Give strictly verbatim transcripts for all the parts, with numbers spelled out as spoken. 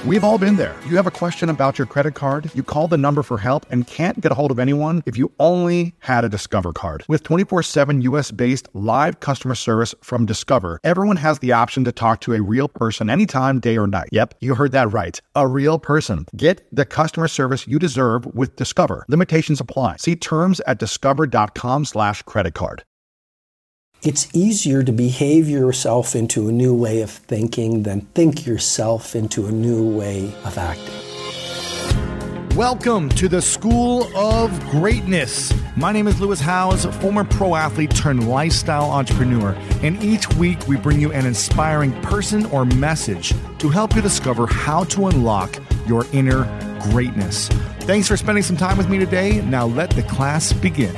We've all been there. You have a question about your credit card, you call the number for help and can't get a hold of anyone if you only had a Discover card. With twenty-four seven U S-based live customer service from Discover, everyone has the option to talk to a real person anytime, day or night. Yep, you heard that right. A real person. Get the customer service you deserve with Discover. Limitations apply. See terms at discover.com slash credit card. It's easier to behave yourself into a new way of thinking than think yourself into a new way of acting. Welcome to the School of Greatness. My name is Lewis Howes, former pro athlete turned lifestyle entrepreneur, and each week we bring you an inspiring person or message to help you discover how to unlock your inner greatness. Thanks for spending some time with me today. Now let the class begin.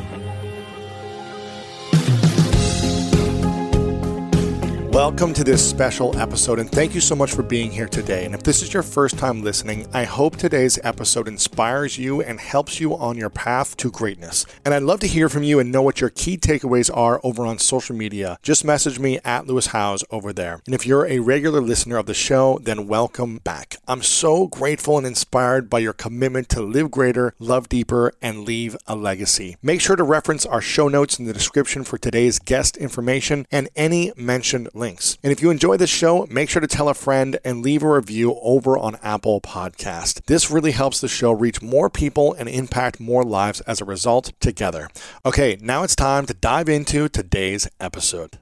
Welcome to this special episode, and thank you so much for being here today. And if this is your first time listening, I hope today's episode inspires you and helps you on your path to greatness. And I'd love to hear from you and know what your key takeaways are over on social media. Just message me at Lewis Howes over there. And if you're a regular listener of the show, then welcome back. I'm so grateful and inspired by your commitment to live greater, love deeper, and leave a legacy. Make sure to reference our show notes in the description for today's guest information and any mentioned links. And if you enjoy this show, make sure to tell a friend and leave a review over on Apple Podcast. This really helps the show reach more people and impact more lives as a result together. Okay, now it's time to dive into today's episode.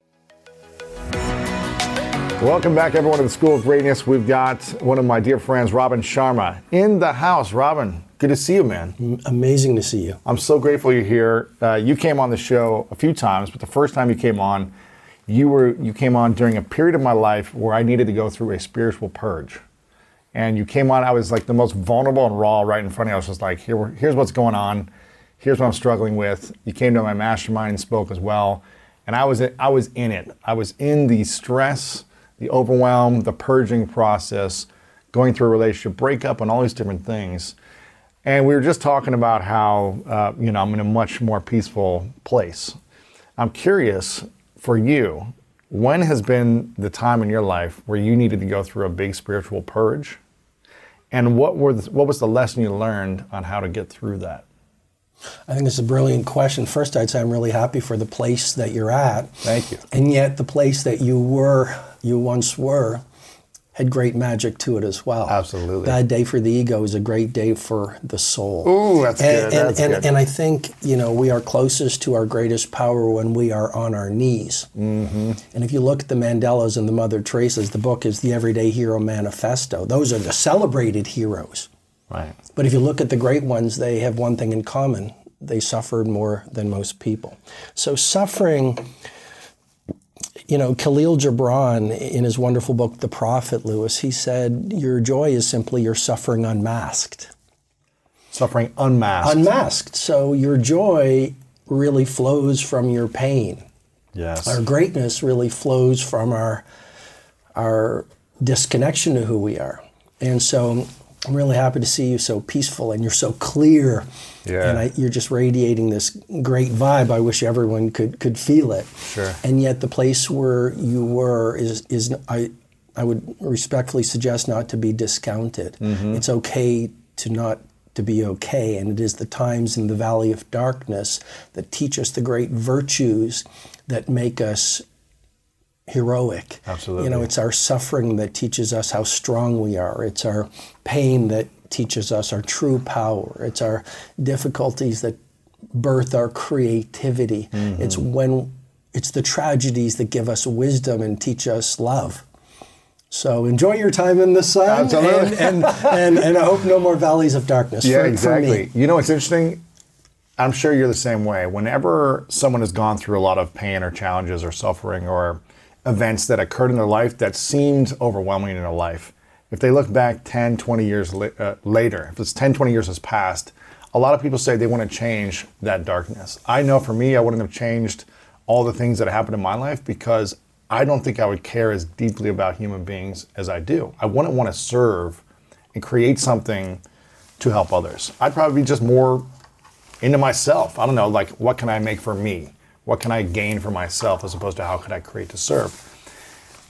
Welcome back, everyone, to the School of Greatness. We've got one of my dear friends, Robin Sharma, in the house. Robin, good to see you, man. Amazing to see you. I'm so grateful you're here. Uh, you came on the show a few times, but the first time you came on, You were you came on during a period of my life where I needed to go through a spiritual purge. And you came on, I was like the most vulnerable and raw right in front of you. I was just like, Here, here's what's going on. Here's what I'm struggling with. You came to my mastermind and spoke as well. And I was I was in it. I was in the stress, the overwhelm, the purging process, going through a relationship breakup and all these different things. And we were just talking about how, uh, you know, I'm in a much more peaceful place. I'm curious, for you, when has been the time in your life where you needed to go through a big spiritual purge? And what were the, what was the lesson you learned on how to get through that? I think it's a brilliant question. First, I'd say I'm really happy for the place that you're at. Thank you. And yet the place that you were, you once were, had great magic to it as well. Absolutely. Bad day for the ego is a great day for the soul. Ooh, that's and, good. And, that's and, good. and I think, you know, we are closest to our greatest power when we are on our knees. Mm-hmm. And if you look at the Mandelas and the Mother Teresa's, the book is The Everyday Hero Manifesto. Those are the celebrated heroes. Right. But if you look at the great ones, they have one thing in common. They suffered more than most people. So suffering... You know, Khalil Gibran, in his wonderful book, The Prophet, Lewis, he said, your joy is simply your suffering unmasked. Suffering unmasked. Unmasked. So your joy really flows from your pain. Yes. Our greatness really flows from our, our disconnection to who we are. And so I'm really happy to see you so peaceful and you're so clear. Yeah. And I, you're just radiating this great vibe. I wish everyone could could feel it. Sure. And yet the place where you were is, is I, I would respectfully suggest not to be discounted. Mm-hmm. It's okay to not to be okay. And it is the times in the valley of darkness that teach us the great virtues that make us heroic. Absolutely. You know, it's our suffering that teaches us how strong we are. It's our pain that teaches us our true power. It's our difficulties that birth our creativity. Mm-hmm. It's when it's the tragedies that give us wisdom and teach us love. So enjoy your time in the sun. Absolutely. And, and, and, and I hope no more valleys of darkness. Yeah, for, exactly. For me. You know, it's interesting. I'm sure you're the same way. Whenever someone has gone through a lot of pain or challenges or suffering or events that occurred in their life that seemed overwhelming in their life, if they look back ten, twenty years la- uh, later, if it's ten, twenty years has passed, a lot of people say they want to change that darkness. I know for me, I wouldn't have changed all the things that happened in my life because I don't think I would care as deeply about human beings as I do. I wouldn't want to serve and create something to help others. I'd probably be just more into myself. I don't know, like, what can I make for me? What can I gain for myself as opposed to how could I create to serve?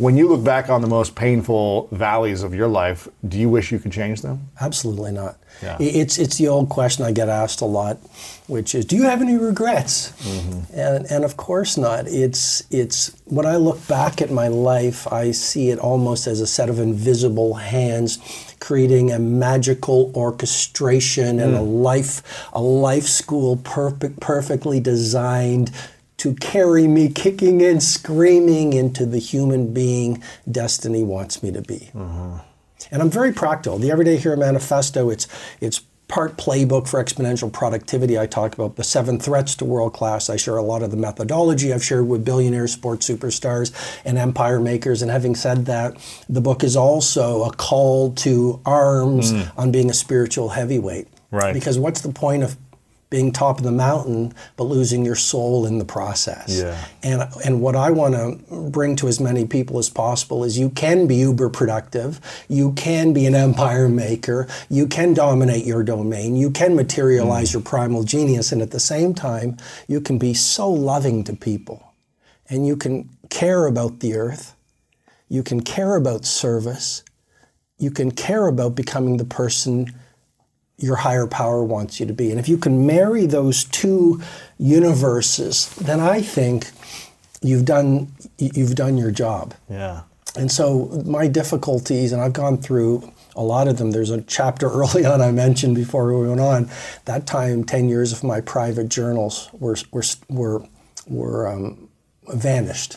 When you look back on the most painful valleys of your life, do you wish you could change them? Absolutely not. Yeah. It's it's the old question I get asked a lot, which is, do you have any regrets? Mm-hmm. And and of course not. It's it's when I look back at my life, I see it almost as a set of invisible hands creating a magical orchestration mm. and a life a life school perfect perfectly designed to carry me kicking and screaming into the human being destiny wants me to be. Mm-hmm. And I'm very practical. The Everyday Hero Manifesto, it's it's part playbook for exponential productivity. I talk about the seven threats to world class. I share a lot of the methodology I've shared with billionaires, sports superstars, and empire makers. And having said that, the book is also a call to arms mm. on being a spiritual heavyweight. Right. Because what's the point of being top of the mountain, but losing your soul in the process? Yeah. And and what I want to bring to as many people as possible is you can be uber productive, you can be an empire maker, you can dominate your domain, you can materialize mm. your primal genius, and at the same time, you can be so loving to people, and you can care about the earth, you can care about service, you can care about becoming the person your higher power wants you to be. And if you can marry those two universes, then I think you've done you've done your job. Yeah. And so my difficulties, and I've gone through a lot of them. There's a chapter early on I mentioned before we went on. That time, ten years of my private journals were were were were um, vanished.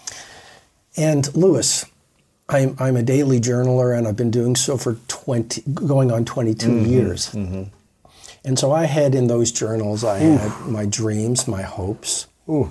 And Lewis, I'm, I'm a daily journaler, and I've been doing so for twenty, going on twenty-two mm-hmm, years. Mm-hmm. And so I had in those journals, I Ooh. had my dreams, my hopes. Ooh.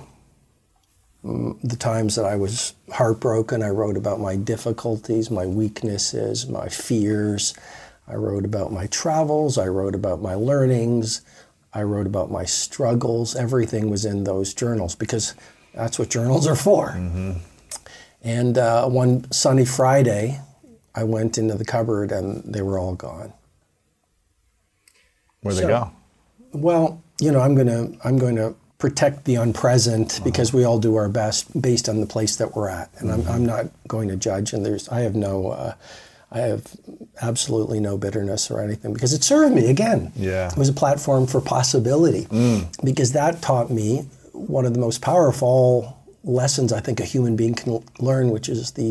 The times that I was heartbroken, I wrote about my difficulties, my weaknesses, my fears. I wrote about my travels. I wrote about my learnings. I wrote about my struggles. Everything was in those journals because that's what journals are for. Mm-hmm. And uh, one sunny Friday, I went into the cupboard and they were all gone. Where'd so, they go? Well, you know, I'm gonna I'm going to protect the unpresent uh-huh. because we all do our best based on the place that we're at, and mm-hmm. I'm I'm not going to judge. And there's I have no uh, I have absolutely no bitterness or anything because it served me again. Yeah, it was a platform for possibility mm. because that taught me one of the most powerful lessons I think a human being can learn, which is the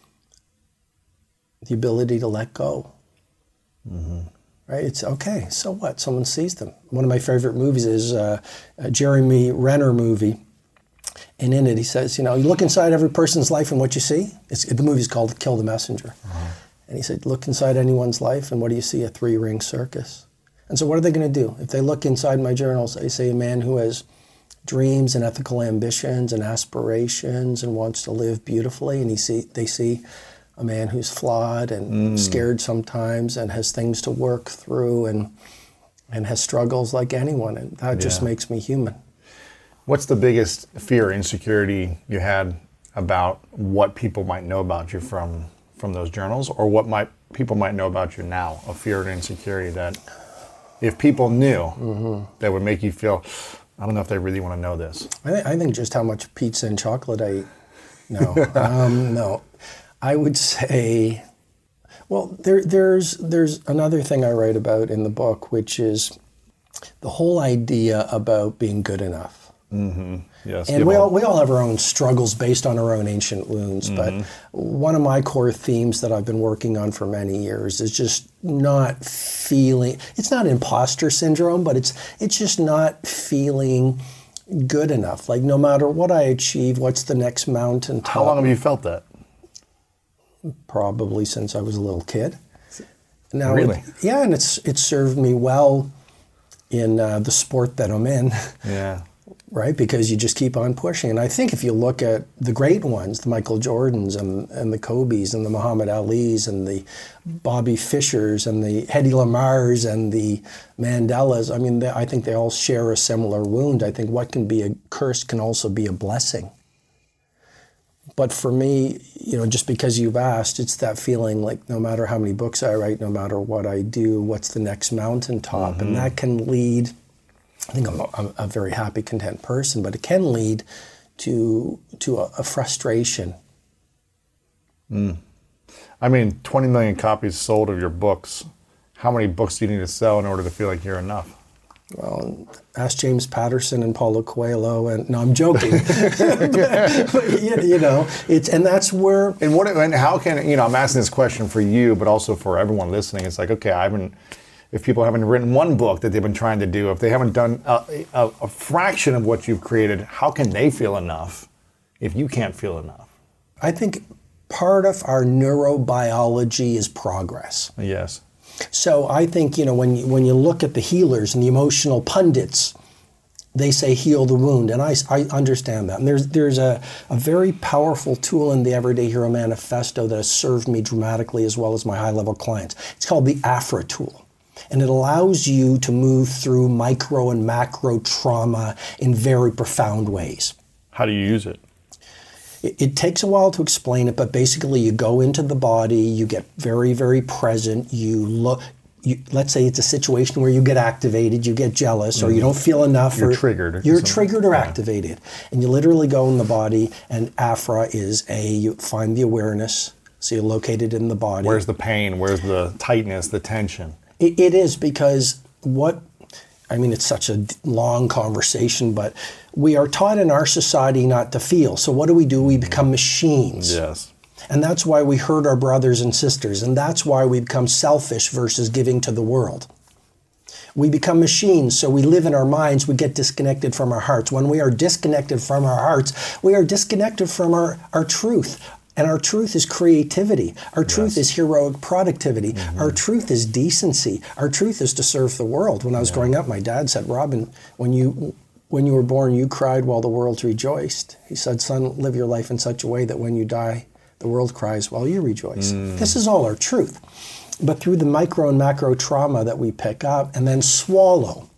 the ability to let go. Mm-hmm. Right? It's okay. So what? Someone sees them. One of my favorite movies is uh, a Jeremy Renner movie, and in it he says, you know, you look inside every person's life and what you see. It's, the movie's called Kill the Messenger, uh-huh. and he said, look inside anyone's life and what do you see? A three-ring circus. And so what are they going to do if they look inside my journals? They say a man who has dreams and ethical ambitions and aspirations and wants to live beautifully, and he see they see a man who's flawed and mm. scared sometimes and has things to work through and and has struggles like anyone, and that yeah. just makes me human. What's the biggest fear, insecurity you had about what people might know about you from from those journals, or what might people might know about you now, a fear and insecurity that if people knew mm-hmm. that would make you feel, I don't know if they really want to know this. I, th- I think just how much pizza and chocolate I eat. No, um, no. I would say, well, there, there's there's another thing I write about in the book, which is the whole idea about being good enough. Mm-hmm. Yes. And we all we all have our own struggles based on our own ancient wounds. Mm-hmm. But one of my core themes that I've been working on for many years is just not feeling. It's not imposter syndrome, but it's it's just not feeling good enough. Like no matter what I achieve, what's the next mountain top? How long have you felt that? Probably since I was a little kid. Now, really? It, yeah, and it's it's served me well in uh, the sport that I'm in. Yeah. Right, because you just keep on pushing. And I think if you look at the great ones, the Michael Jordans and, and the Kobes and the Muhammad Alis and the Bobby Fishers and the Hedy Lamars and the Mandelas, I mean, they, I think they all share a similar wound. I think what can be a curse can also be a blessing. But for me, you know, just because you've asked, it's that feeling like no matter how many books I write, no matter what I do, what's the next mountaintop? Mm-hmm. And that can lead, I think I'm a, I'm a very happy, content person, but it can lead to to a, a frustration Mm. I mean, twenty million copies sold of your books. How many books do you need to sell in order to feel like you're enough? Well, ask James Patterson and Paulo Coelho, and no, I'm joking. but, but, you know, it's and that's where. And what? And how can you know? I'm asking this question for you, but also for everyone listening. It's like, okay, I haven't. If people haven't written one book that they've been trying to do, if they haven't done a, a, a fraction of what you've created, how can they feel enough if you can't feel enough? I think part of our neurobiology is progress. Yes. So I think, you know, when you, when you look at the healers and the emotional pundits, they say heal the wound, and I, I understand that. And there's there's a, a very powerful tool in the Everyday Hero Manifesto that has served me dramatically as well as my high-level clients. It's called the AFRA tool, and it allows you to move through micro and macro trauma in very profound ways. How do you use it? It, it takes a while to explain it, but basically you go into the body, you get very, very present, you look, you, let's say it's a situation where you get activated, you get jealous, mm-hmm. or you don't feel enough. You're or triggered. Or you're something. triggered or yeah. activated. And you literally go in the body, and AFRA is a, you find the awareness, so you're located in the body. Where's the pain? Where's the tightness, the tension? It, it is because what, I mean, it's such a long conversation, but we are taught in our society not to feel. So what do we do? We become machines. Yes. And that's why we hurt our brothers and sisters. And that's why we become selfish versus giving to the world. We become machines, so we live in our minds, we get disconnected from our hearts. When we are disconnected from our hearts, we are disconnected from our, our truth. And our truth is creativity. Our truth yes. is heroic productivity. Mm-hmm. Our truth is decency. Our truth is to serve the world. When I was yeah. growing up, my dad said, Robin, when you when you were born, you cried while the world rejoiced. He said, son, live your life in such a way that when you die, the world cries while you rejoice. Mm. This is all our truth. But through the micro and macro trauma that we pick up and then swallow,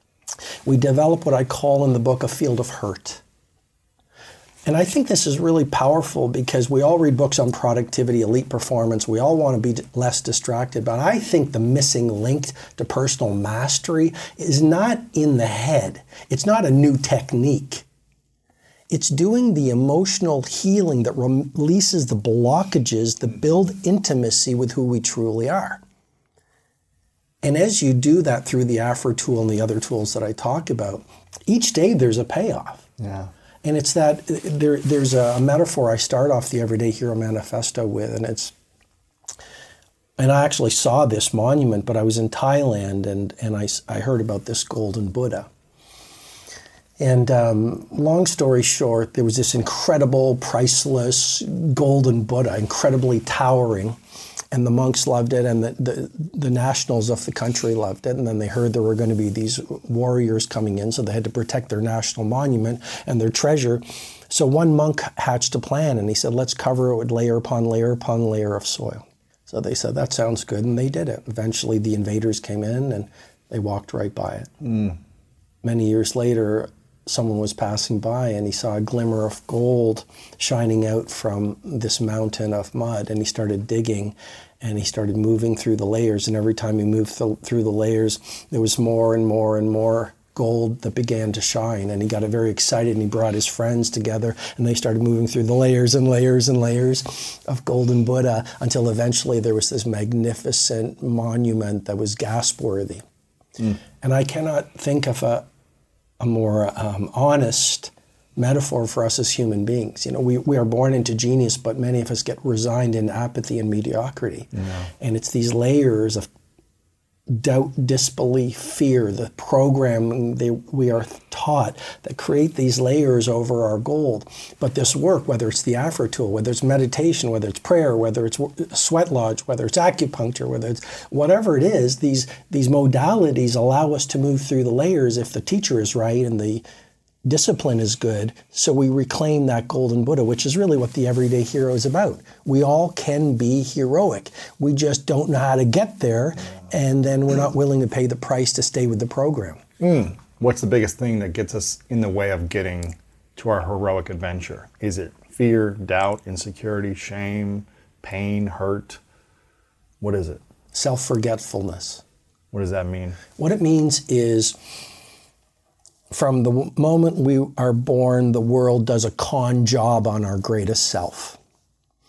we develop what I call in the book a field of hurt. And I think this is really powerful because we all read books on productivity, elite performance. We all want to be less distracted. But I think the missing link to personal mastery is not in the head. It's not a new technique. It's doing the emotional healing that releases the blockages that build intimacy with who we truly are. And as you do that through the AFRA tool and the other tools that I talk about, each day there's a payoff. Yeah. And it's that there, there's a metaphor I start off the Everyday Hero Manifesto with, and it's, and I actually saw this monument, but I was in Thailand, and, and I, I heard about this golden Buddha. And um, long story short, there was this incredible, priceless golden Buddha, incredibly towering, and the monks loved it, and the, the, the nationals of the country loved it. And then they heard there were going to be these warriors coming in, so they had to protect their national monument and their treasure. So one monk hatched a plan, and he said, let's cover it with layer upon layer upon layer of soil. So they said, that sounds good, and they did it. Eventually, the invaders came in, and they walked right by it. Mm. Many years later, someone was passing by and he saw a glimmer of gold shining out from this mountain of mud, and he started digging and he started moving through the layers, and every time he moved th- through the layers there was more and more and more gold that began to shine, and he got very excited and he brought his friends together and they started moving through the layers and layers and layers of golden Buddha until eventually there was this magnificent monument that was gasp worthy. Mm. And I cannot think of a a more um, honest metaphor for us as human beings. You know, we, we are born into genius, but many of us get resigned in apathy and mediocrity. Yeah. And it's these layers of doubt, disbelief, fear, the programming they, we are taught that create these layers over our gold. But this work, whether it's the AFRA tool, whether it's meditation, whether it's prayer, whether it's sweat lodge, whether it's acupuncture, whether it's whatever it is, these, these modalities allow us to move through the layers if the teacher is right and the discipline is good, so we reclaim that golden Buddha, which is really what the Everyday Hero is about. We all can be heroic. We just don't know how to get there, and then we're not willing to pay the price to stay with the program. Mm. What's the biggest thing that gets us in the way of getting to our heroic adventure? Is it fear, doubt, insecurity, shame, pain, hurt? What is it? Self-forgetfulness. What does that mean? What it means is, from the moment we are born, the world does a con job on our greatest self.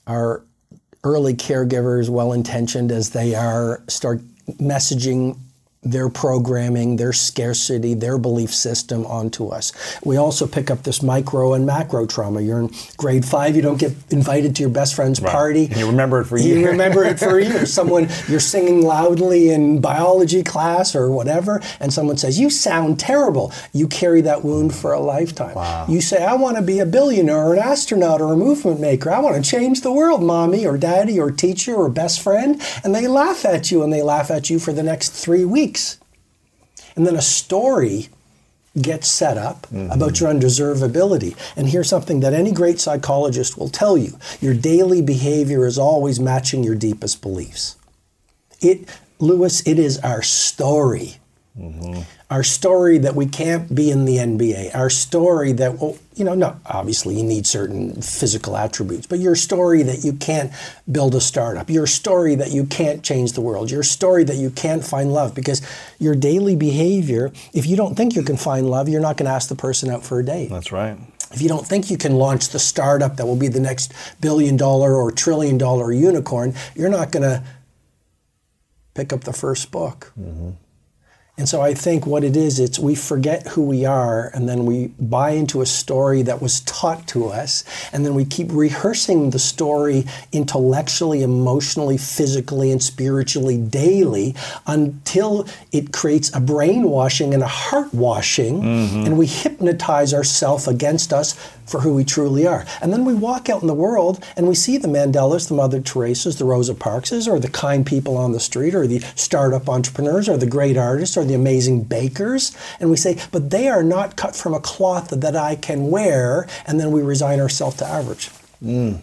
our early caregivers, well-intentioned as they are, start messaging their programming, their scarcity, their belief system onto us. We also pick up this micro and macro trauma. You're in grade five, you don't get invited to your best friend's right. party. And you remember it for years. You remember it for years. Someone, you're singing loudly in biology class or whatever, and someone says, you sound terrible. You carry that wound for a lifetime. Wow. You say, I want to be a billionaire or an astronaut or a movement maker. I want to change the world, mommy or daddy or teacher or best friend. And they laugh at you, and they laugh at you for the next three weeks. And then a story gets set up mm-hmm. about your undeservability. And here's something that any great psychologist will tell you. Your daily behavior is always matching your deepest beliefs. It, Lewis, it is our story. Mm-hmm. Our story that we can't be in the N B A. Our story that, well, you know, no, obviously you need certain physical attributes, but your story that you can't build a startup. Your story that you can't change the world. Your story that you can't find love. Because your daily behavior, if you don't think you can find love, you're not going to ask the person out for a date. That's right. If you don't think you can launch the startup that will be the next billion dollar or trillion dollar unicorn, you're not going to pick up the first book. Mm-hmm. And so I think what it is, it's we forget who we are, and then we buy into a story that was taught to us, and then we keep rehearsing the story intellectually, emotionally, physically, and spiritually daily until it creates a brainwashing and a heart washing, mm-hmm. and we hypnotize ourselves against us for who we truly are. And then we walk out in the world and we see the Mandelas, the Mother Teresas, the Rosa Parkses, or the kind people on the street, or the startup entrepreneurs, or the great artists, or the amazing bakers, and we say, but they are not cut from a cloth that I can wear, and then we resign ourselves to average. Mm.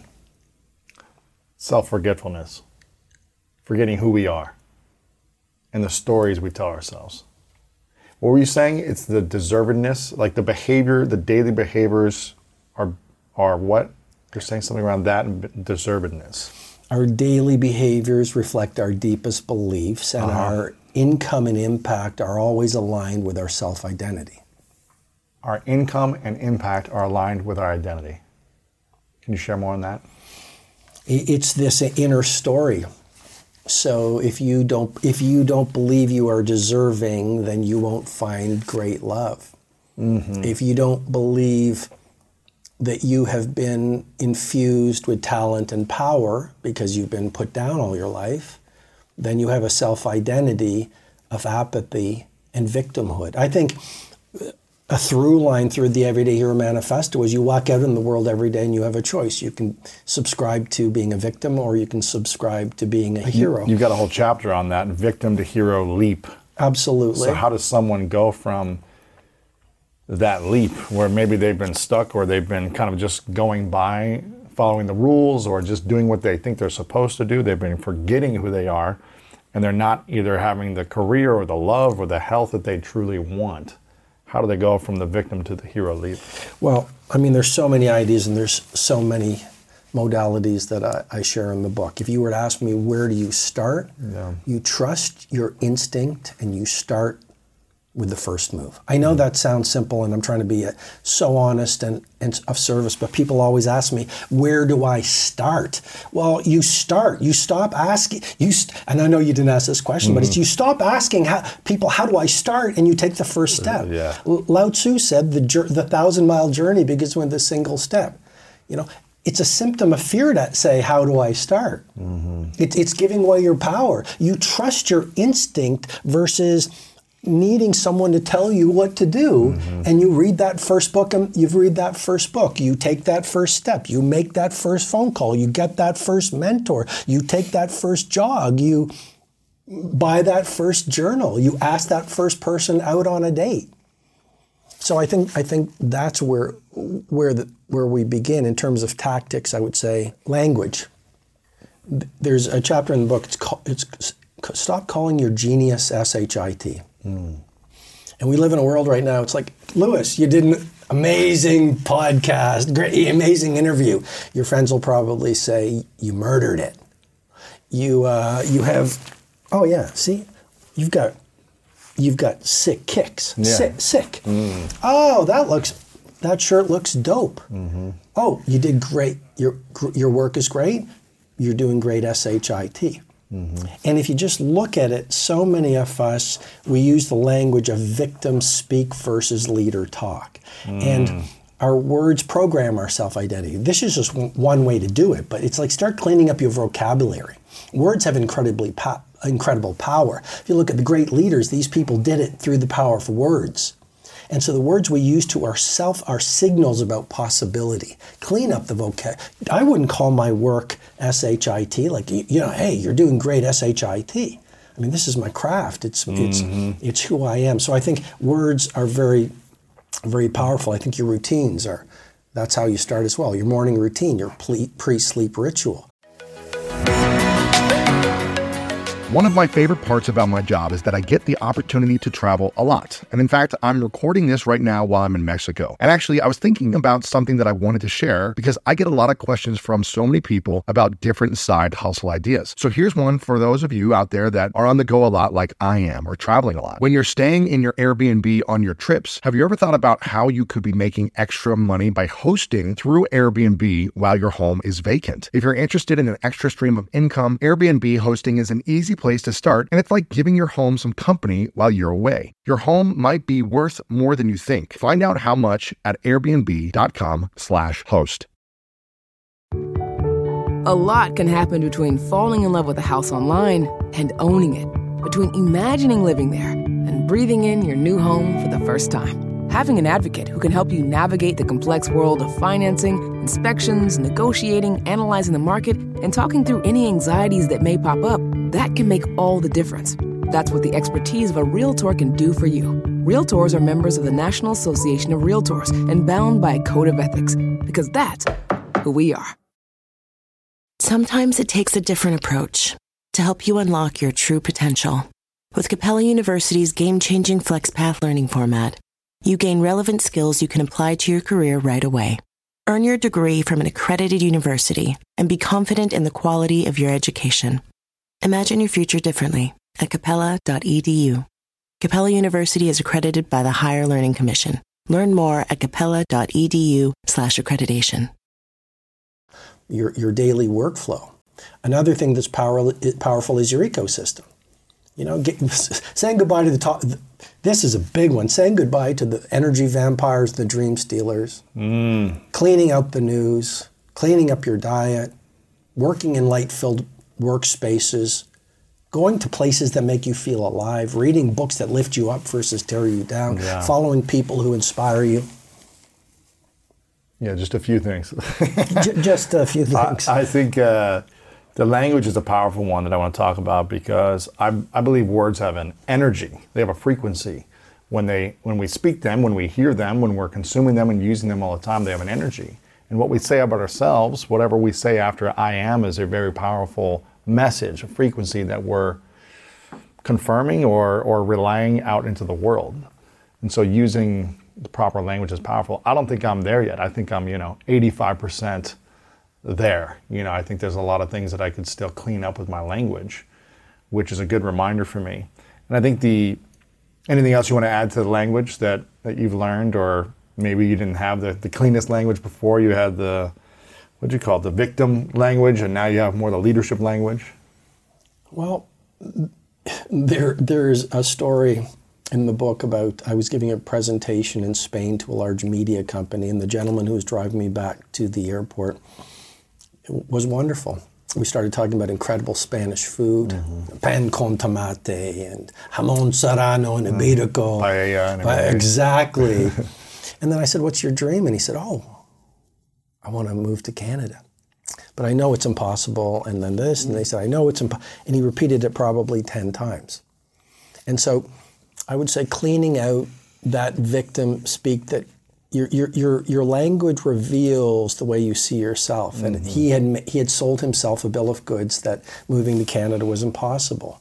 Self-forgetfulness, forgetting who we are, and the stories we tell ourselves. What were you saying? It's the deservedness, like the behavior, the daily behaviors are are what? You're saying something around that and deservedness. Our daily behaviors reflect our deepest beliefs, and uh-huh. our income and impact are always aligned with our self-identity. Our income and impact are aligned with our identity. Can you share more on that? It's this inner story. So if you don't if you don't believe you are deserving, then you won't find great love. Mm-hmm. If you don't believe that you have been infused with talent and power because you've been put down all your life, then you have a self-identity of apathy and victimhood. I think a through line through the Everyday Hero Manifesto is you walk out in the world every day and you have a choice. You can subscribe to being a victim, or you can subscribe to being a hero. You've got a whole chapter on that, victim to hero leap. Absolutely. So how does someone go from that leap where maybe they've been stuck, or they've been kind of just going by, following the rules, or just doing what they think they're supposed to do? They've been forgetting who they are, and they're not either having the career or the love or the health that they truly want. How do they go from the victim to the hero leap? Well, I mean, there's so many ideas and there's so many modalities that I, I share in the book. If you were to ask me, where do you start? Yeah. You trust your instinct and you start with the first move. I know that sounds simple, and I'm trying to be so honest and, and of service, but people always ask me, where do I start? Well, you start. You stop asking. You st- and I know you didn't ask this question, mm-hmm. but it's you stop asking how, people, how do I start? And you take the first step. Uh, yeah. Lao Tzu said the, the thousand-mile journey begins with a single step. You know, it's a symptom of fear to say, how do I start? Mm-hmm. It, it's giving away your power. You trust your instinct versus needing someone to tell you what to do. Mm-hmm. And you read that first book, and you read that first book. You take that first step. You make that first phone call. You get that first mentor. You take that first jog. You buy that first journal. You ask that first person out on a date. So I think I think that's where where the, where we begin in terms of tactics. I would say language. There's a chapter in the book. It's called, it's Stop Calling Your Genius S H I T. Mm. And we live in a world right now, it's like, Lewis, you did an amazing podcast, great, amazing interview. Your friends will probably say, you murdered it. You uh, you have, oh yeah, see, you've got you've got sick kicks, yeah. sick, sick. Mm. Oh, that looks that shirt looks dope. Mm-hmm. Oh, you did great. Your your work is great. You're doing great S H I T. Mm-hmm. And if you just look at it, so many of us, we use the language of victim speak versus leader talk. Mm. And our words program our self-identity. This is just one way to do it, but it's like start cleaning up your vocabulary. Words have incredibly po- incredible power. If you look at the great leaders, these people did it through the power of words. And so the words we use to ourself are signals about possibility. Clean up the vocab. I wouldn't call my work S H I T, like, you know, hey, you're doing great S H I T. I mean, this is my craft. It's mm-hmm. it's it's who I am. So I think words are very, very powerful. I think your routines are, that's how you start as well. Your morning routine, your pre-sleep ritual. One of my favorite parts about my job is that I get the opportunity to travel a lot. And in fact, I'm recording this right now while I'm in Mexico. And actually, I was thinking about something that I wanted to share because I get a lot of questions from so many people about different side hustle ideas. So here's one for those of you out there that are on the go a lot like I am or traveling a lot. When you're staying in your Airbnb on your trips, have you ever thought about how you could be making extra money by hosting through Airbnb while your home is vacant? If you're interested in an extra stream of income, Airbnb hosting is an easy place to start, and it's like giving your home some company while you're away. Your home might be worth more than you think. Find out how much at airbnb.com slash host. A lot can happen between falling in love with a house online and owning it, between imagining living there and breathing in your new home for the first time. Having an advocate who can help you navigate the complex world of financing, inspections, negotiating, analyzing the market, and talking through any anxieties that may pop up, that can make all the difference. That's what the expertise of a Realtor can do for you. Realtors are members of the National Association of Realtors and bound by a code of ethics, because that's who we are. Sometimes it takes a different approach to help you unlock your true potential. With Capella University's game-changing FlexPath learning format, you gain relevant skills you can apply to your career right away. Earn your degree from an accredited university and be confident in the quality of your education. Imagine your future differently at capella dot e d u. Capella University is accredited by the Higher Learning Commission. Learn more at capella dot e d u slash accreditation. Your, your daily workflow. Another thing that's power, powerful is your ecosystem. You know, get, saying goodbye to the top. This is a big one. Saying goodbye to the energy vampires, the dream stealers. Mm. Cleaning out the news, cleaning up your diet, working in light-filled workspaces, going to places that make you feel alive, reading books that lift you up versus tear you down, yeah. following people who inspire you. Yeah, just a few things. J- just a few things. I, I think uh, the language is a powerful one that I want to talk about because I, I believe words have an energy. They have a frequency. When they, when we speak them, when we hear them, when we're consuming them and using them all the time, they have an energy. And what we say about ourselves, whatever we say after I am, is a very powerful message, a frequency that we're confirming or, or relying out into the world. And so using the proper language is powerful. I don't think I'm there yet. I think I'm, you know, eighty-five percent there. You know, I think there's a lot of things that I could still clean up with my language, which is a good reminder for me. And I think the, anything else you want to add to the language that, that you've learned, or maybe you didn't have the, the cleanest language before, you had the, what do you call it, the victim language, and now you have more the leadership language? Well, there there's a story in the book about, I was giving a presentation in Spain to a large media company, and the gentleman who was driving me back to the airport was wonderful. We started talking about incredible Spanish food, mm-hmm. pan con tomate and jamón serrano and iberico. Mm. Paella and pa- Exactly. And then I said, what's your dream? And he said, oh, I want to move to Canada. But I know it's impossible, and then this, mm. and they said, I know it's impossible. And he repeated it probably ten times. And so I would say cleaning out that victim speak, that your your your your language reveals the way you see yourself. And mm-hmm. he had he had sold himself a bill of goods that moving to Canada was impossible.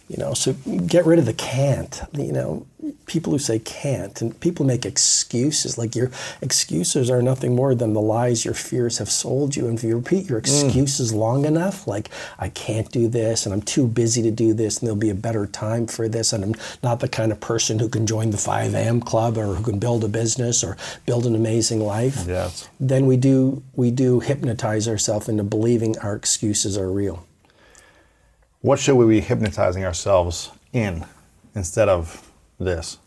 You know, so get rid of the can't. You know, people who say can't, and people make excuses. Like, your excuses are nothing more than the lies your fears have sold you. And if you repeat your excuses mm. long enough, like, I can't do this, and I'm too busy to do this, and there'll be a better time for this, and I'm not the kind of person who can join the five a.m. club, or who can build a business or build an amazing life, yes. then we do we do hypnotize ourselves into believing our excuses are real. What should we be hypnotizing ourselves in instead of this?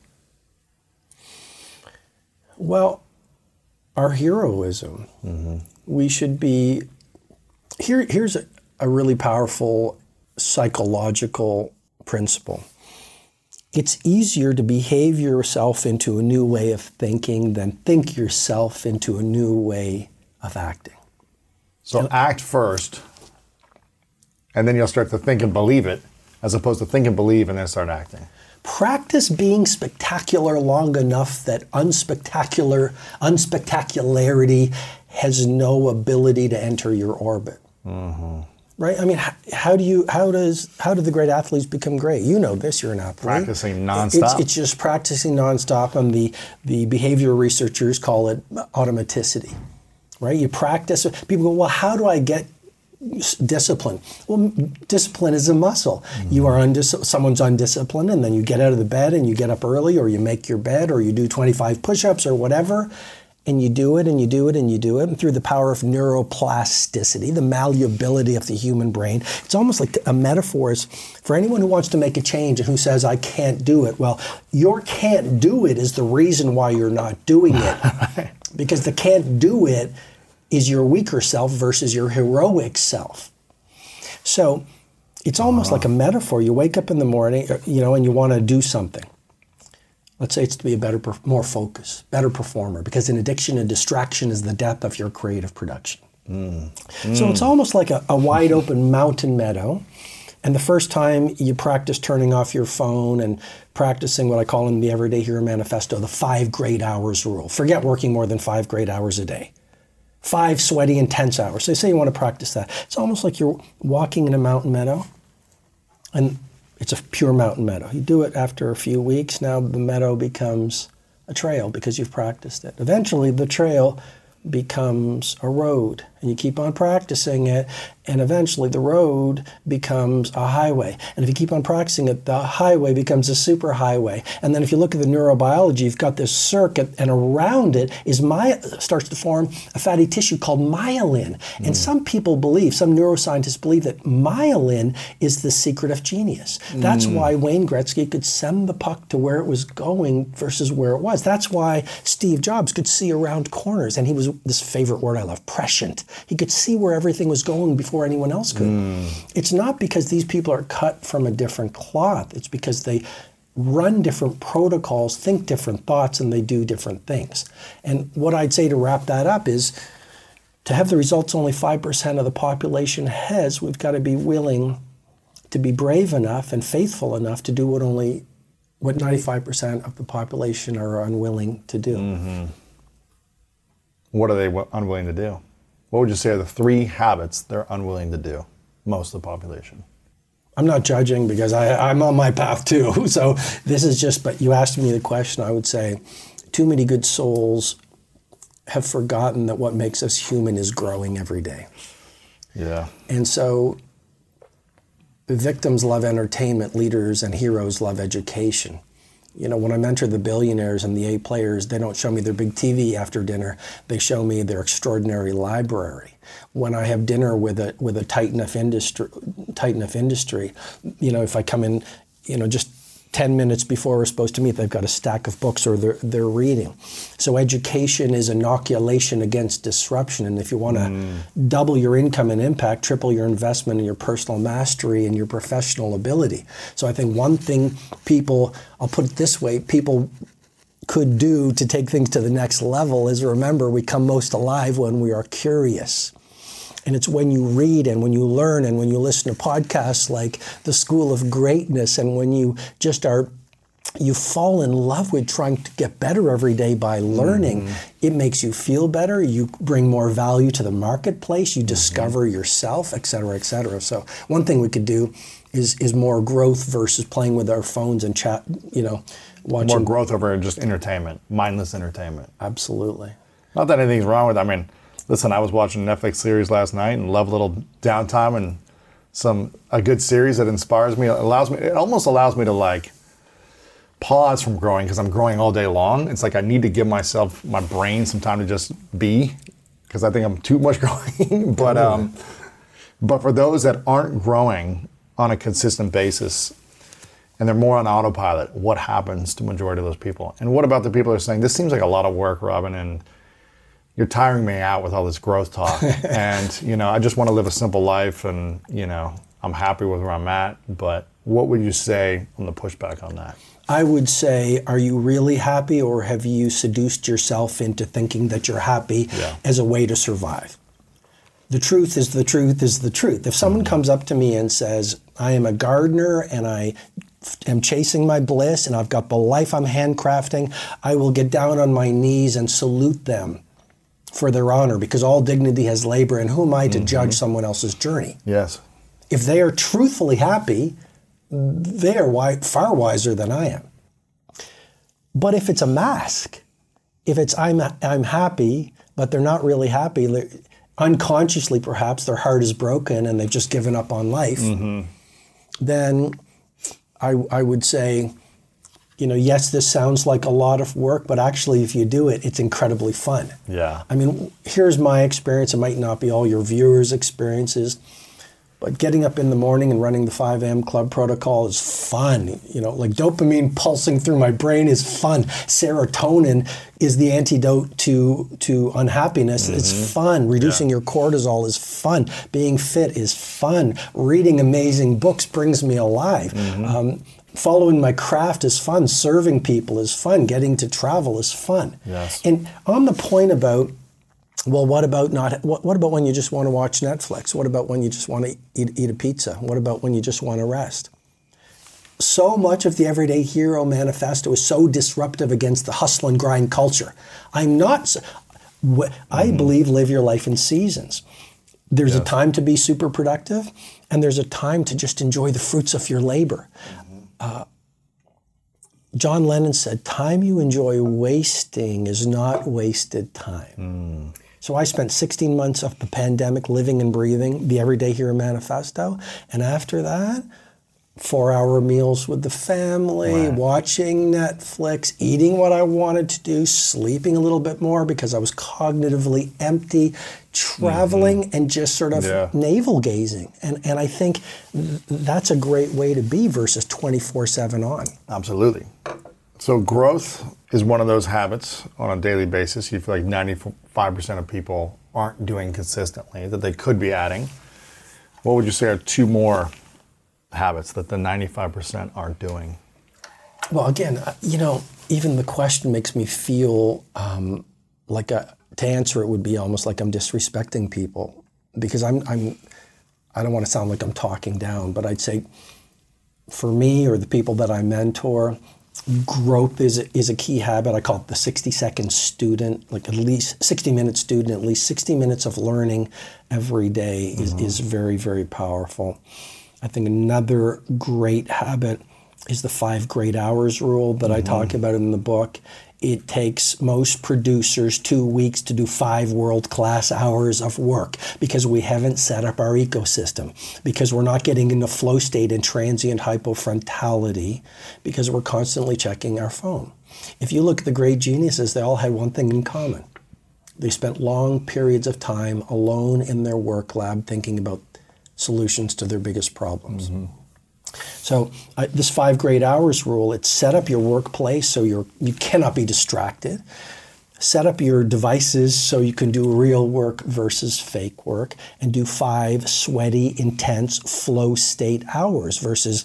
Well, our heroism. Mm-hmm. We should be, here. here's a, a really powerful psychological principle. It's easier to behave yourself into a new way of thinking than think yourself into a new way of acting. So and, act first, and then you'll start to think and believe it, as opposed to think and believe and then start acting. Practice being spectacular long enough that unspectacular, unspectacularity has no ability to enter your orbit. Mm-hmm. Right? I mean, how, how do you, how does, how do the great athletes become great? You know this, you're an athlete. Practicing nonstop. It's, it's just practicing nonstop, and the, the behavioral researchers call it automaticity. Right? You practice, people go, well, how do I get discipline? Well, discipline is a muscle. Mm-hmm. You are undis- someone's undisciplined, and then you get out of the bed and you get up early, or you make your bed, or you do twenty-five push-ups or whatever, and you do it and you do it and you do it. And through the power of neuroplasticity, the malleability of the human brain, it's almost like a metaphor is for anyone who wants to make a change and who says, I can't do it. Well, your can't do it is the reason why you're not doing it. Because the can't do it is your weaker self versus your heroic self. So it's almost uh-huh. like a metaphor. You wake up in the morning, you know, and you want to do something. Let's say it's to be a better, more focused, better performer, because an addiction and distraction is the death of your creative production. Mm. Mm. So it's almost like a, a wide open mountain meadow. And the first time you practice turning off your phone and practicing what I call in the Everyday Hero Manifesto, the five great hours rule. Forget working more than five great hours a day. Five sweaty, intense hours. So say you want to practice that. It's almost like you're walking in a mountain meadow, and it's a pure mountain meadow. You do it after a few weeks, now the meadow becomes a trail because you've practiced it. Eventually the trail becomes a road, and you keep on practicing it, and eventually the road becomes a highway. And if you keep on practicing it, the highway becomes a super highway. And then if you look at the neurobiology, you've got this circuit, and around it is my starts to form a fatty tissue called myelin. Mm. And some people believe, some neuroscientists believe that myelin is the secret of genius. Mm. That's why Wayne Gretzky could send the puck to where it was going versus where it was. That's why Steve Jobs could see around corners, and he was, this favorite word I love, prescient. He could see where everything was going before anyone else could. Mm. It's not because these people are cut from a different cloth. It's because they run different protocols, think different thoughts, and they do different things. And what I'd say to wrap that up is, to have the results only five percent of the population has, we've got to be willing to be brave enough and faithful enough to do what only what ninety-five percent of the population are unwilling to do. Mm-hmm. What are they unwilling to do? What would you say are the three habits they're unwilling to do, most of the population? I'm not judging because I, I'm on my path too. So this is just, but you asked me the question, I would say, too many good souls have forgotten that what makes us human is growing every day. Yeah. And so victims love entertainment, leaders and heroes love education. You know, when I mentor the billionaires and the A players, they don't show me their big T V after dinner. They show me their extraordinary library. When I have dinner with a with a tight enough industry, tight enough industry, you know, if I come in, you know, just ten minutes before we're supposed to meet, they've got a stack of books or they're, they're reading. So education is inoculation against disruption. And if you want to mm. double your income and impact, triple your investment in your personal mastery and your professional ability. So I think one thing people, I'll put it this way, people could do to take things to the next level is remember we come most alive when we are curious. And it's when you read and when you learn and when you listen to podcasts like The School of Greatness and when you just are you fall in love with trying to get better every day by learning. Mm-hmm. It makes you feel better. You bring more value to the marketplace. You discover mm-hmm. yourself, et cetera, et cetera. So one thing we could do is is more growth versus playing with our phones and chat, you know, watching. More growth over just entertainment, mindless entertainment. Absolutely. Not that anything's wrong with it. I mean, listen, I was watching a Netflix series last night and love a little downtime and some a good series that inspires me. It allows me. It almost allows me to like pause from growing because I'm growing all day long. It's like I need to give myself, my brain, some time to just be because I think I'm too much growing. but um, but for those that aren't growing on a consistent basis and they're more on autopilot, what happens to the majority of those people? And what about the people that are saying, this seems like a lot of work, Robin, and you're tiring me out with all this growth talk. And, you know, I just want to live a simple life and, you know, I'm happy with where I'm at. But what would you say on the pushback on that? I would say, are you really happy or have you seduced yourself into thinking that you're happy yeah. as a way to survive? The truth is the truth is the truth. If someone mm-hmm. comes up to me and says, I am a gardener and I am chasing my bliss and I've got the life I'm handcrafting, I will get down on my knees and salute them for their honor because all dignity has labor and who am I to mm-hmm. judge someone else's journey? Yes. If they are truthfully happy, they are wi- far wiser than I am. But if it's a mask, if it's I'm I'm happy, but they're not really happy, unconsciously perhaps their heart is broken and they've just given up on life, mm-hmm. then I, I would say, you know, yes, this sounds like a lot of work, but actually if you do it, it's incredibly fun. Yeah. I mean, here's my experience. It might not be all your viewers' experiences, but getting up in the morning and running the five a.m. club protocol is fun. You know, like dopamine pulsing through my brain is fun. Serotonin is the antidote to to unhappiness. Mm-hmm. It's fun. Reducing yeah. your cortisol is fun. Being fit is fun. Reading amazing books brings me alive. Mm-hmm. Um, following my craft is fun. Serving people is fun. Getting to travel is fun. Yes. And on the point about, well, what about not? What, what about when you just want to watch Netflix? What about when you just want to eat, eat a pizza? What about when you just want to rest? So much of the Everyday Hero Manifesto is so disruptive against the hustle and grind culture. I'm not. I mm-hmm. believe live your life in seasons. There's yes. a time to be super productive, and there's a time to just enjoy the fruits of your labor. Mm-hmm. Uh, John Lennon said, "Time you enjoy wasting is not wasted time." Mm. So I spent sixteen months of the pandemic living and breathing the Everyday Hero Manifesto. And after that, four-hour meals with the family, right. watching Netflix, eating what I wanted to do, sleeping a little bit more because I was cognitively empty, traveling mm-hmm. and just sort of yeah. navel-gazing. And, and I think th- that's a great way to be versus twenty-four seven on. Absolutely. So growth is one of those habits on a daily basis. You feel like ninety-five percent of people aren't doing consistently that they could be adding. What would you say are two more habits that the ninety-five percent aren't doing? Well, again, you know, even the question makes me feel um, like a, to answer it would be almost like I'm disrespecting people because I'm, I'm, I don't want to sound like I'm talking down, but I'd say for me or the people that I mentor, growth is a, is a key habit. I call it the sixty second student, like at least sixty minute student, at least sixty minutes of learning every day is, mm-hmm. is very, very powerful. I think another great habit is the five great hours rule that mm-hmm. I talk about in the book. It takes most producers two weeks to do five world-class hours of work because we haven't set up our ecosystem, because we're not getting into flow state and transient hypofrontality, because we're constantly checking our phone. If you look at the great geniuses, they all had one thing in common. They spent long periods of time alone in their work lab thinking about solutions to their biggest problems. Mm-hmm. So uh, this five great hours rule, it's set up your workplace so you're, you cannot be distracted. Set up your devices so you can do real work versus fake work, and do five sweaty, intense flow state hours versus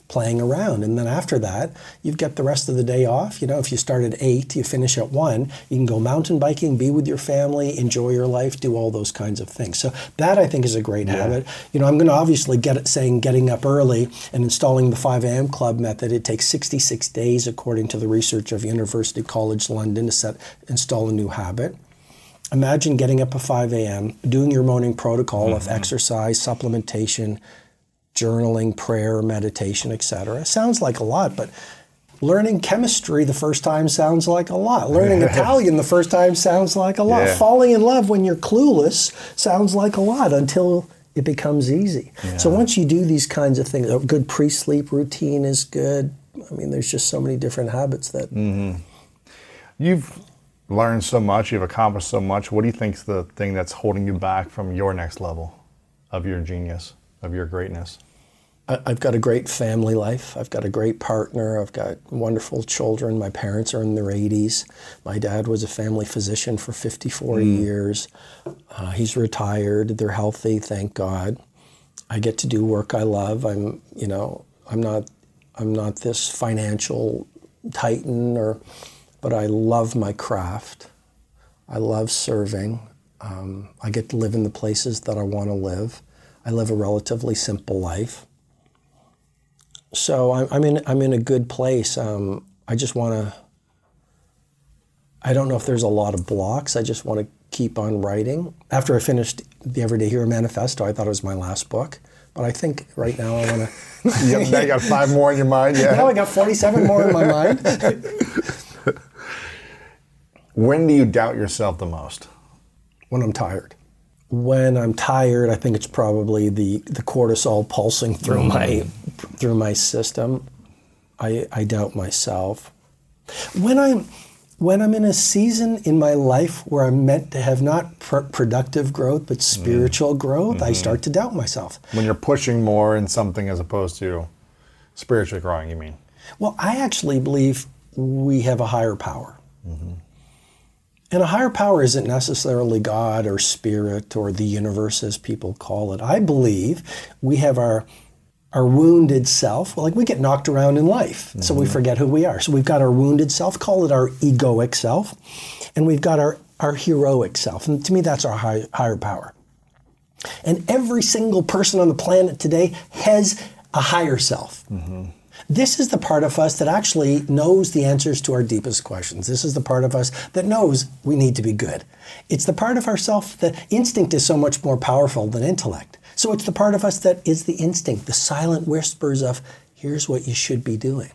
playing around. And then after that, you've got the rest of the day off. You know, if you start at eight, you finish at one, you can go mountain biking, be with your family, enjoy your life, do all those kinds of things. So that, I think, is a great yeah. habit. You know, I'm going to obviously get it saying getting up early and installing the five a.m. club method. It takes sixty-six days, according to the research of University College London, to set install a new habit. Imagine getting up at five a.m., doing your morning protocol mm-hmm. of exercise, supplementation, journaling, prayer, meditation, et cetera. Sounds like a lot, but learning chemistry the first time sounds like a lot. Learning Italian the first time sounds like a lot. Yeah. Falling in love when you're clueless sounds like a lot until it becomes easy. Yeah. So once you do these kinds of things, a good pre-sleep routine is good. I mean, there's just so many different habits that... Mm-hmm. You've learned so much, you've accomplished so much. What do you think is the thing that's holding you back from your next level of your genius, of your greatness? I've got a great family life. I've got a great partner. I've got wonderful children. My parents are in their eighties. My dad was a family physician for fifty-four mm. years. Uh, he's retired. They're healthy, thank God. I get to do work I love. I'm, you know, I'm not, I'm not this financial titan, or, but I love my craft. I love serving. Um, I get to live in the places that I want to live. I live a relatively simple life. So I'm, I'm in I'm in a good place. Um, I just want to, I don't know if there's a lot of blocks. I just want to keep on writing. After I finished The Everyday Hero Manifesto, I thought it was my last book. But I think right now I want to... you now you got five more in your mind? Yeah. Now I got forty-seven more in my mind. When do you doubt yourself the most? When I'm tired. When I'm tired, I think it's probably the, the cortisol pulsing through mm. my through my system. I, I doubt myself. When I'm when I'm in a season in my life where I'm meant to have not pr- productive growth but spiritual mm. growth, mm-hmm. I start to doubt myself. When you're pushing more in something as opposed to spiritually growing, you mean? Well, I actually believe we have a higher power. Mm-hmm. And a higher power isn't necessarily God or spirit or the universe, as people call it. I believe we have our our wounded self. Well, like we get knocked around in life, mm-hmm. so we forget who we are. So we've got our wounded self, call it our egoic self, and we've got our, our heroic self. And to me, that's our high, higher power. And every single person on the planet today has a higher self. Mm-hmm. This is the part of us that actually knows the answers to our deepest questions. This is the part of us that knows we need to be good. It's the part of ourself that instinct is so much more powerful than intellect. So it's the part of us that is the instinct, the silent whispers of, here's what you should be doing.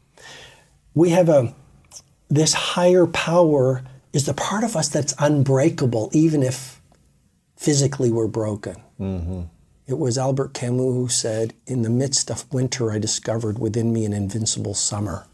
We have a, this higher power is the part of us that's unbreakable, even if physically we're broken. Mm-hmm. It was Albert Camus who said, in the midst of winter, I discovered within me an invincible summer.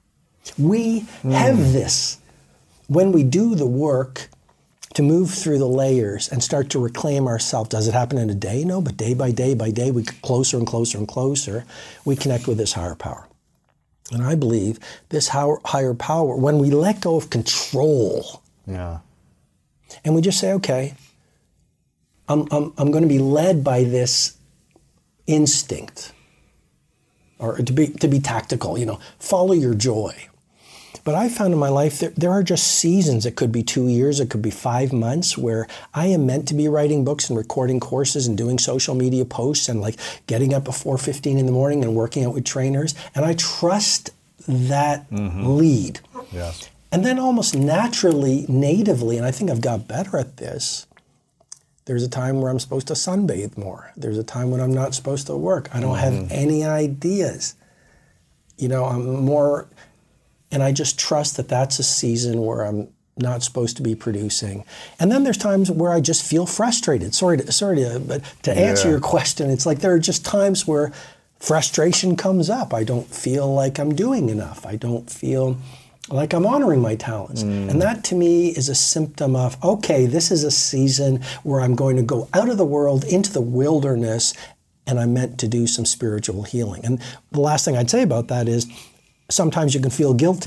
We mm. have this. When we do the work to move through the layers and start to reclaim ourselves, does it happen in a day? No, but day by day by day, we get closer and closer and closer, we connect with this higher power. And I believe this higher power, when we let go of control, yeah, and we just say, okay, I'm, I'm, I'm going to be led by this instinct, or to be to be tactical, you know, follow your joy. But I found in my life that there are just seasons. It could be two years, it could be five months, where I am meant to be writing books and recording courses and doing social media posts and like getting up at four fifteen in the morning and working out with trainers. And I trust that mm-hmm. lead. Yes. And then almost naturally, natively, and I think I've got better at this, there's a time where I'm supposed to sunbathe more. There's a time when I'm not supposed to work. I don't mm-hmm. have any ideas. You know, I'm more, and I just trust that that's a season where I'm not supposed to be producing. And then there's times where I just feel frustrated. Sorry to, sorry to, but to answer yeah. your question, it's like there are just times where frustration comes up. I don't feel like I'm doing enough. I don't feel like I'm honoring my talents. Mm. And that to me is a symptom of, okay, this is a season where I'm going to go out of the world into the wilderness, and I'm meant to do some spiritual healing. And the last thing I'd say about that is sometimes you can feel guilty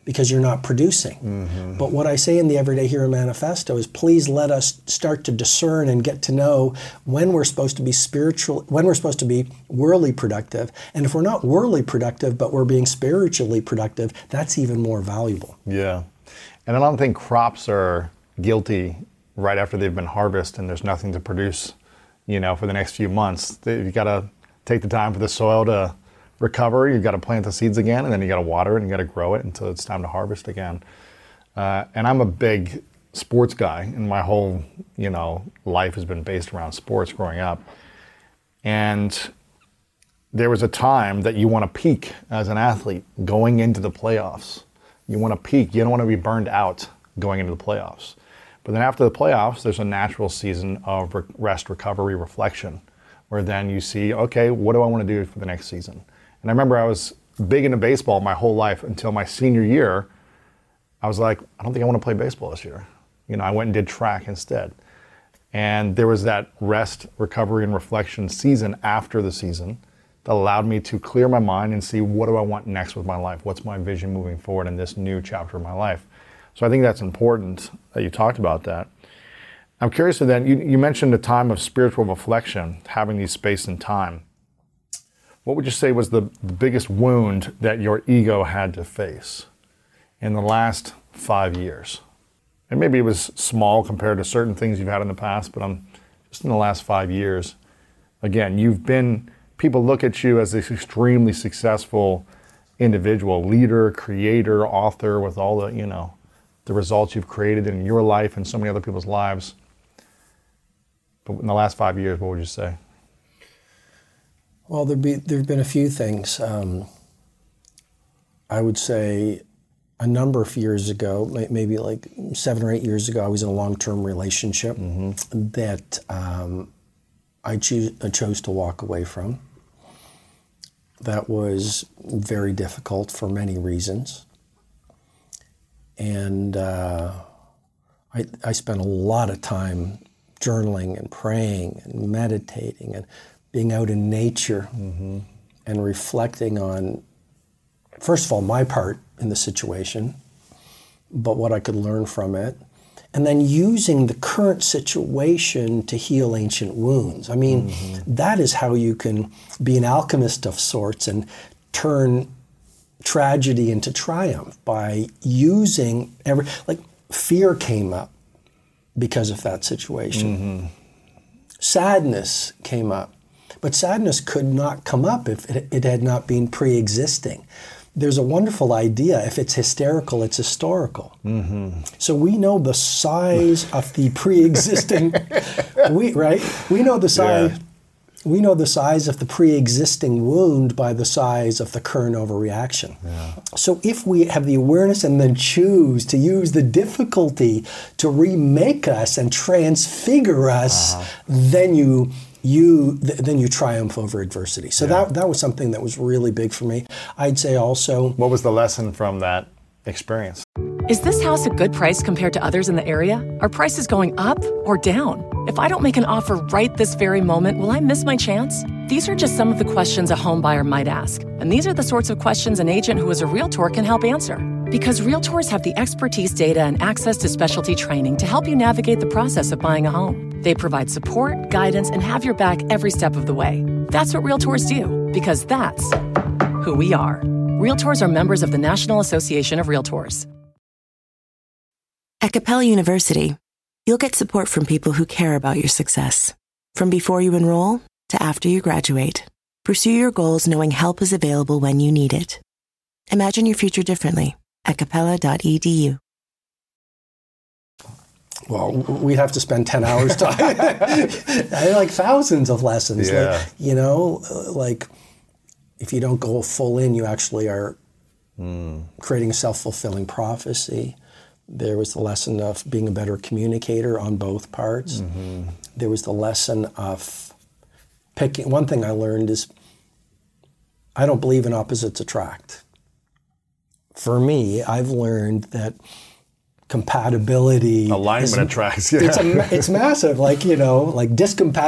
because you're not producing. Mm-hmm. But what I say in the Everyday Hero Manifesto is, please let us start to discern and get to know when we're supposed to be spiritual, when we're supposed to be worldly productive. And if we're not worldly productive, but we're being spiritually productive, that's even more valuable. Yeah. And I don't think crops are guilty right after they've been harvested and there's nothing to produce, you know, for the next few months. You got to take the time for the soil to recover. You've got to plant the seeds again, and then you got to water it and you got to grow it until it's time to harvest again. Uh, and I'm a big sports guy, and my whole, you know, life has been based around sports growing up. And there was a time that you want to peak as an athlete going into the playoffs. You want to peak. You don't want to be burned out going into the playoffs. But then after the playoffs, there's a natural season of rest, recovery, reflection, where then you see, okay, what do I want to do for the next season? And I remember I was big into baseball my whole life until my senior year. I was like, I don't think I want to play baseball this year. You know, I went and did track instead. And there was that rest, recovery, and reflection season after the season that allowed me to clear my mind and see, what do I want next with my life? What's my vision moving forward in this new chapter of my life? So I think that's important that you talked about that. I'm curious to then, you, you mentioned a time of spiritual reflection, having these space and time. What would you say was the, the biggest wound that your ego had to face in the last five years? And maybe it was small compared to certain things you've had in the past, but I'm just in the last five years. Again, you've been, people look at you as this extremely successful individual, leader, creator, author, with all the, you know, the results you've created in your life and so many other people's lives. But in the last five years, what would you say? Well, there'd be, there've been a few things. Um, I would say a number of years ago, maybe like seven or eight years ago, I was in a long-term relationship mm-hmm. that um, I, choose, I chose to walk away from. That was very difficult for many reasons. And uh, I, I spent a lot of time journaling and praying and meditating and being out in nature mm-hmm. and reflecting on, first of all, my part in the situation, but what I could learn from it, and then using the current situation to heal ancient wounds. I mean, mm-hmm. that is how you can be an alchemist of sorts and turn tragedy into triumph, by using every, like fear came up because of that situation. Mm-hmm. Sadness came up. But sadness could not come up if it, it had not been pre-existing. There's a wonderful idea. If it's hysterical, it's historical. Mm-hmm. So we know the size of the pre-existing, we, right? We know the size. Yeah. We know the size of the pre-existing wound by the size of the current overreaction. Yeah. So if we have the awareness and then choose to use the difficulty to remake us and transfigure us, uh-huh. then you you th- then you triumph over adversity. So yeah. that that was something that was really big for me. I'd say also... What was the lesson from that experience? Is this house a good price compared to others in the area? Are prices going up or down? If I don't make an offer right this very moment, will I miss my chance? These are just some of the questions a home buyer might ask. And these are the sorts of questions an agent who is a Realtor can help answer. Because Realtors have the expertise, data, and access to specialty training to help you navigate the process of buying a home. They provide support, guidance, and have your back every step of the way. That's what Realtors do, because that's who we are. Realtors are members of the National Association of Realtors. At Capella University, you'll get support from people who care about your success. From before you enroll to after you graduate, pursue your goals knowing help is available when you need it. Imagine your future differently at capella dot e d u. Well, we'd have to spend ten hours talking. I had like thousands of lessons. Yeah. Like, you know, like if you don't go full in, you actually are mm. creating a self-fulfilling prophecy. There was the lesson of being a better communicator on both parts. Mm-hmm. There was the lesson of picking. One thing I learned is I don't believe in opposites attract. For me, I've learned that compatibility... Alignment is, attracts, yeah. It's, a, it's massive. Like, you know, like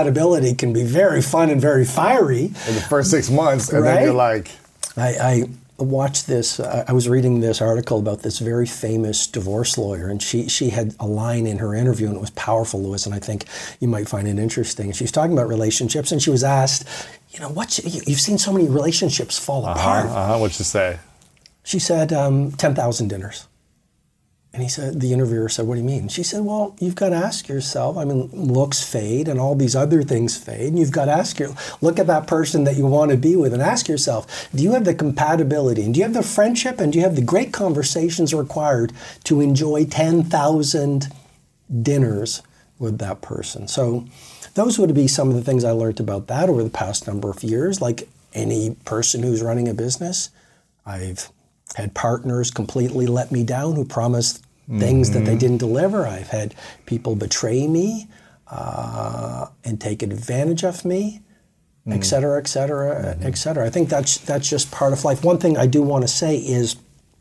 discompatibility can be very fun and very fiery. In the first six months, and right? then you're like... I, I watch this. Uh, I was reading this article about this very famous divorce lawyer, and she she had a line in her interview, and it was powerful, Lewis, and I think you might find it interesting. She was talking about relationships, and she was asked, you know, what you've seen so many relationships fall uh-huh, apart. Uh-huh. What'd she say? She said um, ten thousand dinners. And he said, the interviewer said, what do you mean? She said, well, you've got to ask yourself, I mean, looks fade and all these other things fade. And you've got to ask you, look at that person that you want to be with and ask yourself, do you have the compatibility and do you have the friendship and do you have the great conversations required to enjoy ten thousand dinners with that person? So those would be some of the things I learned about that over the past number of years. Like any person who's running a business, I've had partners completely let me down who promised things mm-hmm. that they didn't deliver. I've had people betray me uh, and take advantage of me, mm. et cetera, et cetera, mm-hmm. et cetera. I think that's that's just part of life. One thing I do want to say is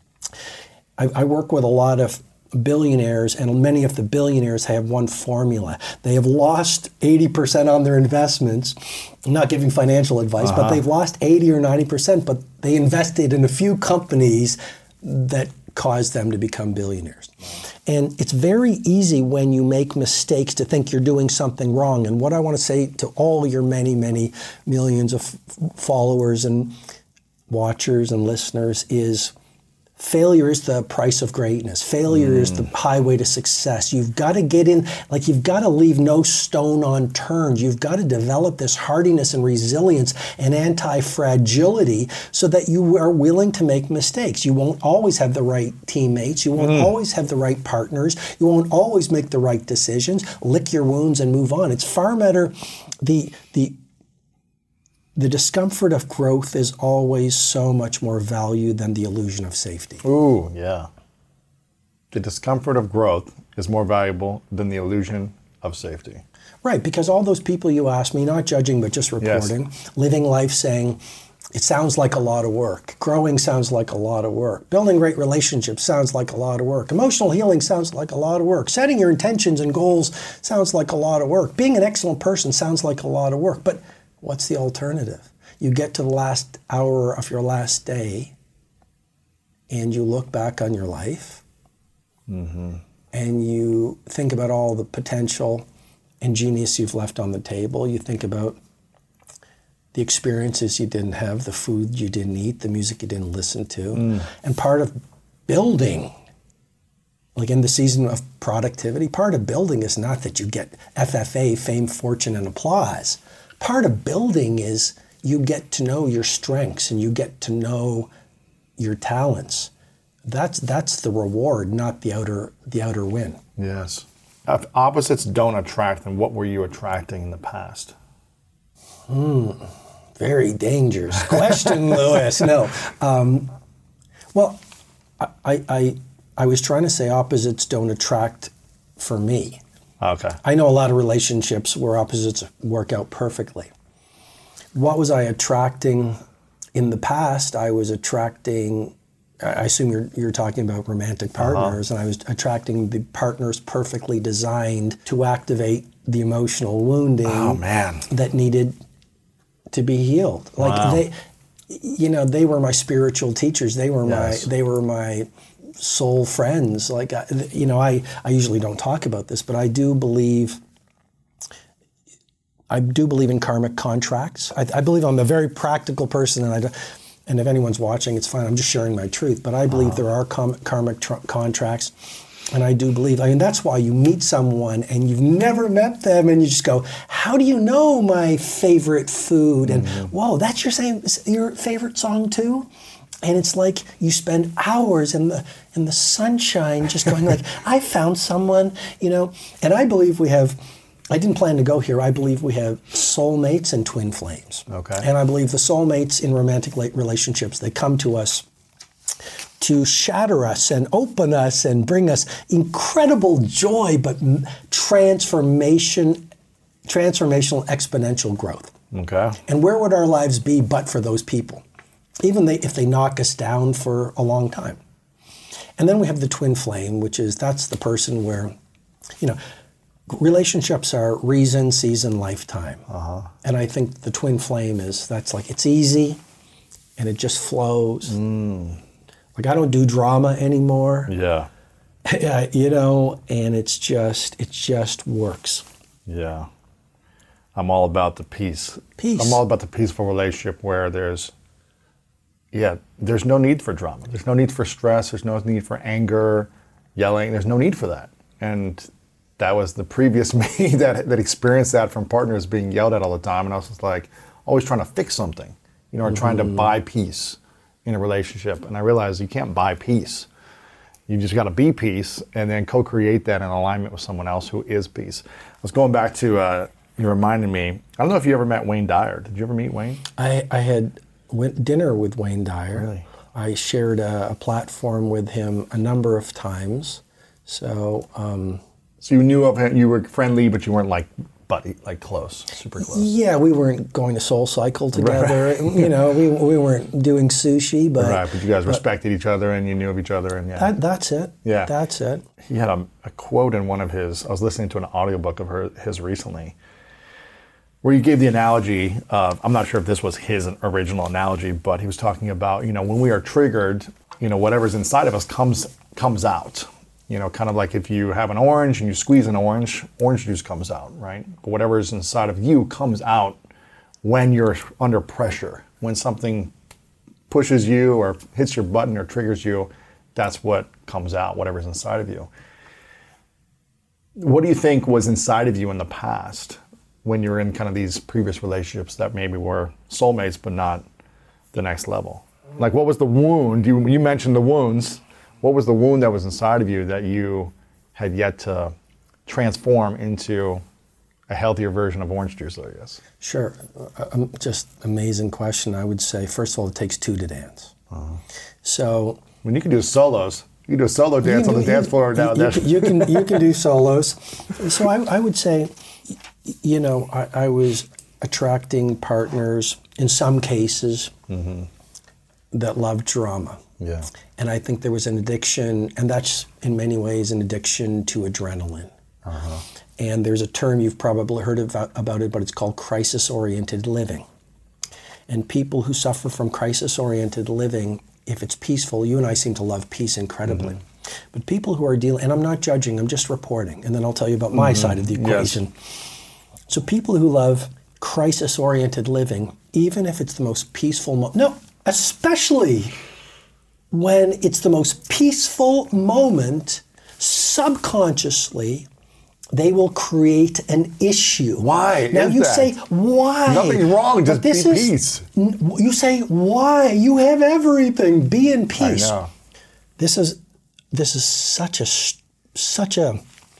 I, I work with a lot of billionaires, and many of the billionaires have one formula. They have lost eighty percent on their investments. I'm not giving financial advice, uh-huh. but they've lost eighty or ninety percent, but they invested in a few companies that caused them to become billionaires. And it's very easy when you make mistakes to think you're doing something wrong. And what I want to say to all your many, many millions of followers and watchers and listeners is failure is the price of greatness. Failure mm. is the highway to success. You've got to get in, like you've got to leave no stone unturned. You've got to develop this hardiness and resilience and anti-fragility so that you are willing to make mistakes. You won't always have the right teammates. You won't mm. always have the right partners. You won't always make the right decisions. Lick your wounds and move on. It's far better. The, the, The discomfort of growth is always so much more valued than the illusion of safety. Ooh, yeah. The discomfort of growth is more valuable than the illusion of safety. Right, because all those people you asked me, not judging but just reporting, yes. living life saying, it sounds like a lot of work. Growing sounds like a lot of work. Building great relationships sounds like a lot of work. Emotional healing sounds like a lot of work. Setting your intentions and goals sounds like a lot of work. Being an excellent person sounds like a lot of work. But what's the alternative? You get to the last hour of your last day and you look back on your life mm-hmm. and you think about all the potential and genius you've left on the table. You think about the experiences you didn't have, the food you didn't eat, the music you didn't listen to. Mm. And part of building, like in the season of productivity, part of building is not that you get F F A, fame, fortune, and applause. Part of building is you get to know your strengths and you get to know your talents. That's that's the reward, not the outer the outer win. Yes. If opposites don't attract, then what were you attracting in the past? Hmm. Very dangerous question, Lewis. No. Um, well, I, I I was trying to say opposites don't attract for me. Okay. I know a lot of relationships where opposites work out perfectly. What was I attracting in the past? I was attracting, I assume you're you're talking about romantic partners, uh-huh. and I was attracting the partners perfectly designed to activate the emotional wounding oh, man. that needed to be healed. Like wow. they, you know, they were my spiritual teachers. They were yes. my, they were my soul friends. Like, I, you know, I, I usually don't talk about this, but I do believe, I do believe in karmic contracts. I, I believe I'm a very practical person, and I, and if anyone's watching, it's fine. I'm just sharing my truth. But I believe uh-huh. there are com- karmic tr- contracts, and I do believe. I mean, that's why you meet someone and you've never met them, and you just go, "How do you know my favorite food?" And mm-hmm. whoa, that's your same your favorite song too. And it's like you spend hours in the in the sunshine just going like, I found someone, you know. And I believe we have, I didn't plan to go here, I believe we have soulmates and twin flames. Okay. And I believe the soulmates in romantic relationships, they come to us to shatter us and open us and bring us incredible joy, but transformation, transformational exponential growth. Okay. And where would our lives be but for those people? Even they, if they knock us down for a long time. And then we have the twin flame, which is, that's the person where, you know, relationships are reason, season, lifetime. Uh-huh. And I think the twin flame is, that's like, it's easy, and it just flows. Mm. Like I don't do drama anymore. Yeah. You know, and it's just, it just works. Yeah. I'm all about the peace. Peace. I'm all about the peaceful relationship where there's, yeah, there's no need for drama. There's no need for stress. There's no need for anger, yelling. There's no need for that. And that was the previous me that that experienced that from partners being yelled at all the time. And I was just like, always trying to fix something, you know, or mm-hmm. trying to buy peace in a relationship. And I realized you can't buy peace. You just got to be peace and then co-create that in alignment with someone else who is peace. I was going back to, uh, you reminded me, I don't know if you ever met Wayne Dyer. Did you ever meet Wayne? I, I had went dinner with Wayne Dyer. Really? I shared a, a platform with him a number of times. So, um, so you knew of him, you were friendly, but you weren't like buddy, like close, super close. Yeah, we weren't going to Soul Cycle together. Right. You know, we we weren't doing sushi, but right. But you guys but, respected each other, and you knew of each other, and yeah. That, that's it. Yeah, that's it. He had a, a quote in one of his. I was listening to an audiobook of her, his recently, where he gave the analogy of, I'm not sure if this was his original analogy, but he was talking about, you know, when we are triggered, you know, whatever's inside of us comes comes out. You know, kind of like if you have an orange and you squeeze an orange, orange juice comes out, right? But whatever is inside of you comes out when you're under pressure. When something pushes you or hits your button or triggers you, that's what comes out, whatever's inside of you. What do you think was inside of you in the past when you were in kind of these previous relationships that maybe were soulmates but not the next level? Like, what was the wound? You, you mentioned the wounds. What was the wound that was inside of you that you had yet to transform into a healthier version of orange juice, I guess? Sure. Um, just amazing question. I would say, first of all, it takes two to dance. Uh-huh. So when you can do solos, you can do a solo dance on the dance floor now. You, you, you can you can do solos. So I, I would say, you know, I, I was attracting partners in some cases mm-hmm. that loved drama. Yeah. And I think there was an addiction, and that's in many ways an addiction to adrenaline. Uh-huh. And there's a term you've probably heard about, about it, but it's called crisis-oriented living. And people who suffer from crisis-oriented living, if it's peaceful, you and I seem to love peace incredibly. Mm-hmm. But people who are dealing, and I'm not judging, I'm just reporting, and then I'll tell you about my mm-hmm. side of the equation. Yes. So people who love crisis-oriented living, even if it's the most peaceful, mo- no, especially when it's the most peaceful moment, subconsciously, they will create an issue. Why now is you that? say, why? Nothing's wrong, just be is, peace. You say, why? You have everything, be in peace. I know. This is, this is such a, such a,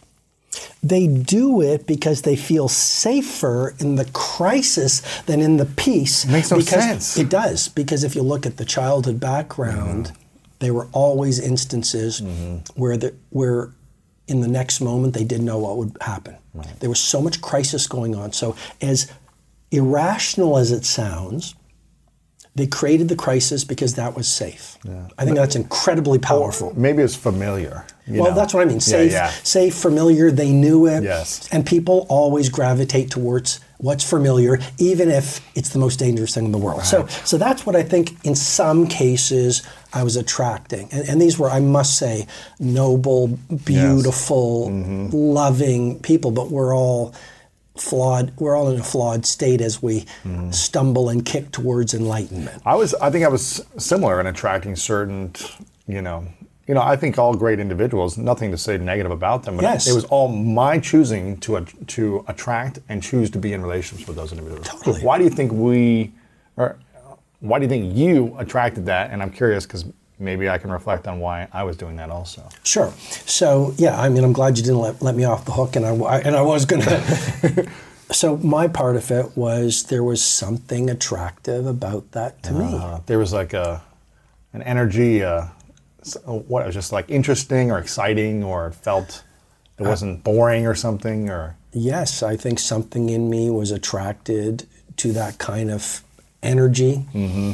they do it because they feel safer in the crisis than in the peace. It makes no because sense. It does, because if you look at the childhood background, mm-hmm. there were always instances mm-hmm. where the, where in the next moment they didn't know what would happen. Right. There was so much crisis going on. So as irrational as it sounds, they created the crisis because that was safe. Yeah. I think that's incredibly powerful. Well, maybe it's familiar. You well, know. that's what I mean. Safe, yeah, yeah. safe, familiar, they knew it. Yes. And people always gravitate towards what's familiar, even if it's the most dangerous thing in the world. Right. So so that's what I think in some cases I was attracting. And, and these were, I must say, noble, beautiful, yes. mm-hmm. loving people, but we're all flawed, we're all in a flawed state as we mm. stumble and kick towards enlightenment. I was, I think I was similar in attracting certain, you know, you know, I think all great individuals, nothing to say negative about them, but yes. it was all my choosing to to attract and choose to be in relationships with those individuals. Totally. Why do you think we, or why do you think you attracted that? And I'm curious because maybe I can reflect on why I was doing that also. Sure. So yeah, I mean, I'm glad you didn't let, let me off the hook, and I, I and I was gonna. So my part of it was there was something attractive about that to uh, me. There was like a an energy. Uh, what it was just like interesting or exciting, or it felt it wasn't boring or something, or yes, I think something in me was attracted to that kind of energy, mm-hmm.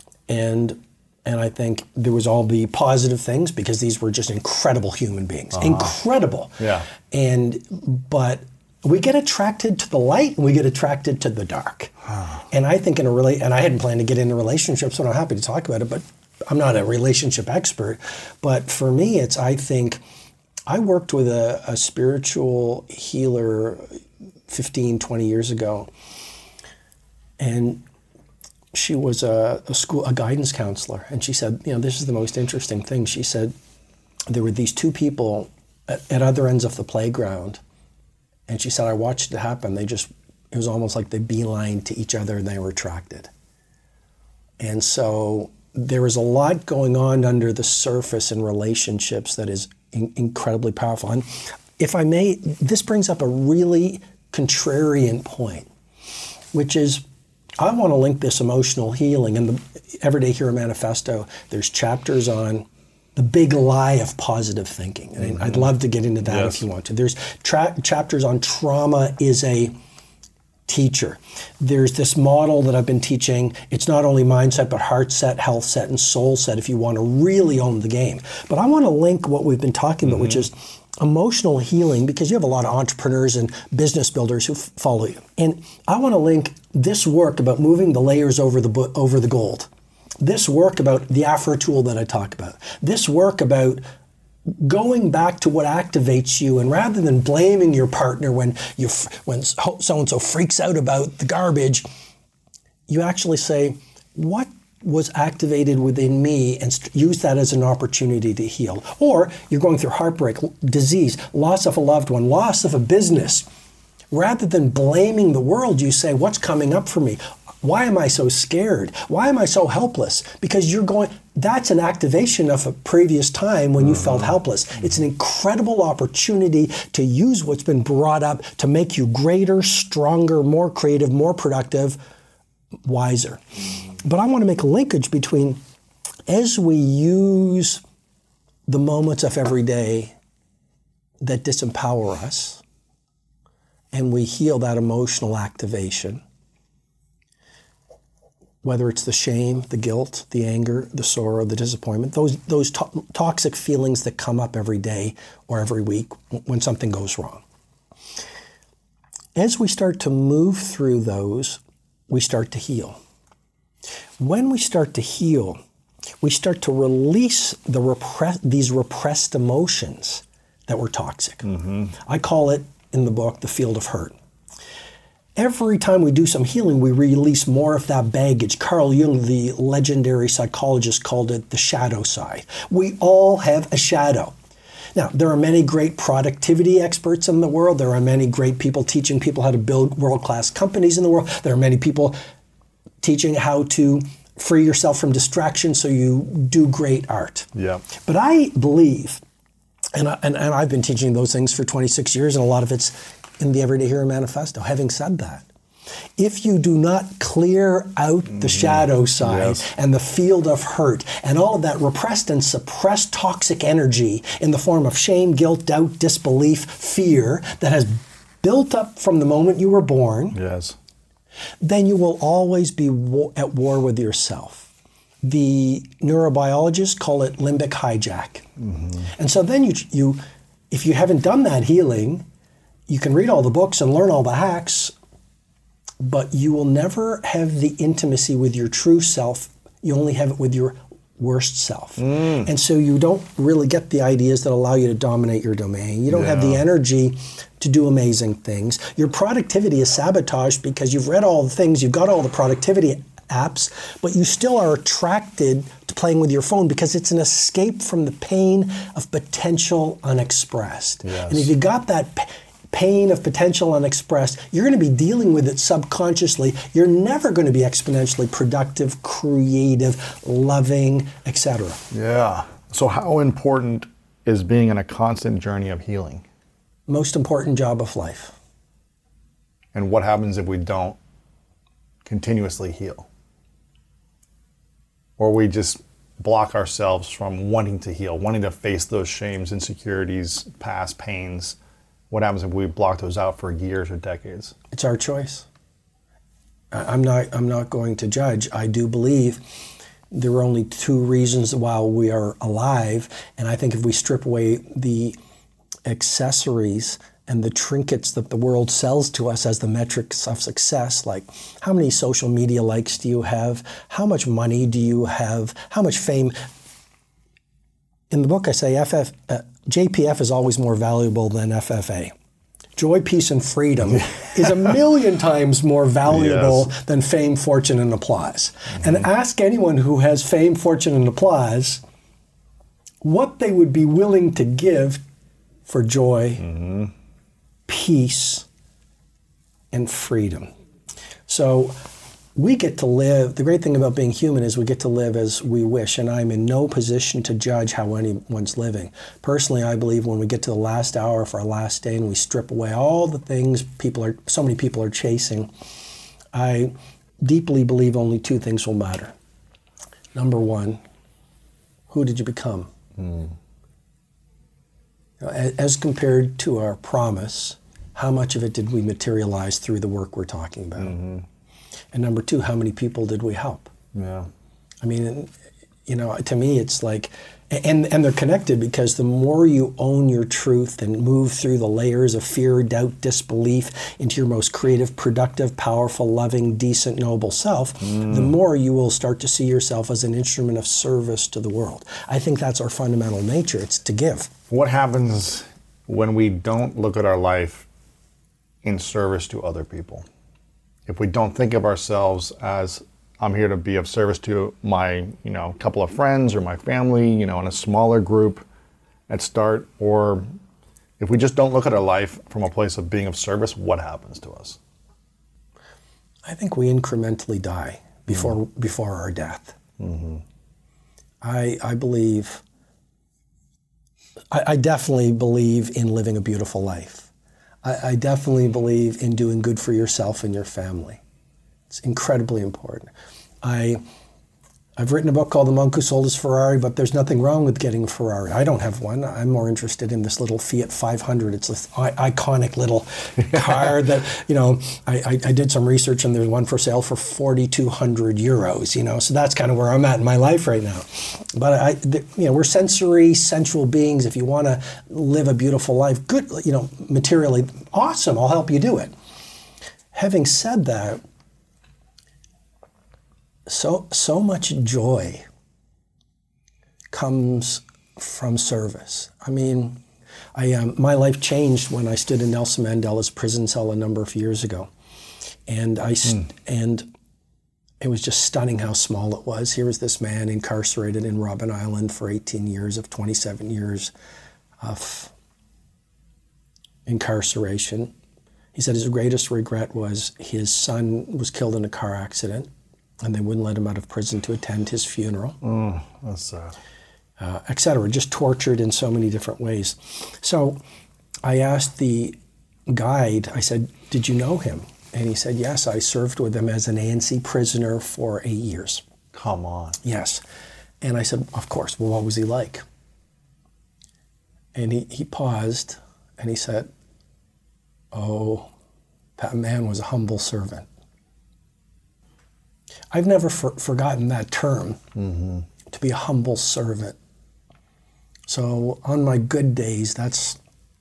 and and I think there was all the positive things because these were just incredible human beings, uh-huh. incredible. Yeah. And but We get attracted to the light and we get attracted to the dark. And I think in a really, and I hadn't planned to get into relationships, so I'm happy to talk about it, but I'm not a relationship expert. But for me, it's, I think, I worked with a, a spiritual healer fifteen, twenty years ago. And she was a, a school, a guidance counselor. And she said, you know, this is the most interesting thing. She said, there were these two people at, at other ends of the playground. And she said, I watched it happen. They just, it was almost like they beelined to each other and they were attracted. And so there is a lot going on under the surface in relationships that is in, incredibly powerful. And if I may, this brings up a really contrarian point, which is, I want to link this emotional healing. In the Everyday Hero Manifesto, there's chapters on the big lie of positive thinking. And mm-hmm. I'd love to get into that yes. if you want to. There's tra- chapters on trauma is a teacher. There's this model that I've been teaching. It's not only mindset, but heart set, health set, and soul set if you want to really own the game. But I want to link what we've been talking about, mm-hmm. which is emotional healing, because you have a lot of entrepreneurs and business builders who f- follow you. And I want to link this work about moving the layers over the bo- over the gold. This work about the Afro tool that I talk about. This work about going back to what activates you, and rather than blaming your partner when you when so-and-so freaks out about the garbage, you actually say, what was activated within me, and st- use that as an opportunity to heal. Or you're going through heartbreak, disease, loss of a loved one, loss of a business. Rather than blaming the world, you say, what's coming up for me? Why am I so scared? Why am I so helpless? Because you're going, that's an activation of a previous time when you mm-hmm. felt helpless. Mm-hmm. It's an incredible opportunity to use what's been brought up to make you greater, stronger, more creative, more productive, wiser. But I want to make a linkage between, as we use the moments of every day that disempower us, and we heal that emotional activation, whether it's the shame, the guilt, the anger, the sorrow, the disappointment, those those to- toxic feelings that come up every day or every week when something goes wrong. As we start to move through those, we start to heal. When we start to heal, we start to release the repress- these repressed emotions that were toxic. Mm-hmm. I call it, in the book, the field of hurt. Every time we do some healing, we release more of that baggage. Carl Jung, the legendary psychologist, called it the shadow side. We all have a shadow. Now, there are many great productivity experts in the world. There are many great people teaching people how to build world-class companies in the world. There are many people teaching how to free yourself from distraction so you do great art. Yeah. But I believe, and, I, and, and I've been teaching those things for twenty-six years, and a lot of it's in the Everyday Hero Manifesto. Having said that, if you do not clear out the mm-hmm. shadow side yes. and the field of hurt and all of that repressed and suppressed toxic energy in the form of shame, guilt, doubt, disbelief, fear that has built up from the moment you were born, yes. then you will always be wo- at war with yourself. The neurobiologists call it limbic hijack. Mm-hmm. And so then you, you, if you haven't done that healing, you can read all the books and learn all the hacks, but you will never have the intimacy with your true self. You only have it with your worst self. Mm. And so you don't really get the ideas that allow you to dominate your domain. You don't yeah. have the energy to do amazing things. Your productivity is sabotaged because you've read all the things, you've got all the productivity apps, but you still are attracted to playing with your phone because it's an escape from the pain of potential unexpressed. Yes. And if you got that p- pain of potential unexpressed, you're going to be dealing with it subconsciously. You're never going to be exponentially productive, creative, loving, et cetera. Yeah. So how important is being in a constant journey of healing? Most important job of life. And what happens if we don't continuously heal? Or we just block ourselves from wanting to heal, wanting to face those shames, insecurities, past pains? What happens if we block those out for years or decades? It's our choice. I'm not, I'm not going to judge. I do believe there are only two reasons why we are alive. And I think if we strip away the accessories and the trinkets that the world sells to us as the metrics of success, like how many social media likes do you have? How much money do you have? How much fame? In the book, I say F F, uh, J P F is always more valuable than F F A. Joy, peace, and freedom is a million times more valuable yes. than fame, fortune, and applause. Mm-hmm. And ask anyone who has fame, fortune, and applause what they would be willing to give for joy, mm-hmm. peace, and freedom. So we get to live, the great thing about being human is we get to live as we wish, and I'm in no position to judge how anyone's living. Personally, I believe when we get to the last hour of our last day and we strip away all the things people are, so many people are chasing, I deeply believe only two things will matter. Number one, who did you become? Mm. As compared to our promise, how much of it did we materialize through the work we're talking about? Mm-hmm. And number two, how many people did we help? Yeah. I mean, you know, to me, it's like, and and they're connected because the more you own your truth and move through the layers of fear, doubt, disbelief into your most creative, productive, powerful, loving, decent, noble self, mm. the more you will start to see yourself as an instrument of service to the world. I think that's our fundamental nature. It's to give. What happens when we don't look at our life in service to other people? If we don't think of ourselves as, I'm here to be of service to my, you know, couple of friends or my family, you know, in a smaller group at start, or if we just don't look at our life from a place of being of service, what happens to us? I think we incrementally die before mm-hmm. before our death. Mm-hmm. I I believe, I, I definitely believe in living a beautiful life. I, I definitely believe in doing good for yourself and your family. It's incredibly important. I, I've written a book called The Monk Who Sold His Ferrari, but there's nothing wrong with getting a Ferrari. I don't have one. I'm more interested in this little Fiat five hundred. It's this I- iconic little car that, you know, I, I, I did some research and there's one for sale for forty-two hundred euros, you know, so that's kind of where I'm at in my life right now. But, I, the, you know, we're sensory, sensual beings. If you want to live a beautiful life, good, you know, materially, awesome, I'll help you do it. Having said that, So so much joy comes from service. I mean, I um, my life changed when I stood in Nelson Mandela's prison cell a number of years ago, and I st- mm. and it was just stunning how small it was. Here was this man incarcerated in Robben Island for eighteen years of twenty-seven years of incarceration. He said his greatest regret was his son was killed in a car accident, and they wouldn't let him out of prison to attend his funeral. Mm, that's sad. Uh, et cetera, just tortured in so many different ways. So I asked the guide, I said, did you know him? And he said, yes, I served with him as an A N C prisoner for eight years. Come on. Yes. And I said, of course, well, what was he like? And he, he paused and he said, oh, that man was a humble servant. I've never for, forgotten that term, mm-hmm. to be a humble servant. So on my good days, that's,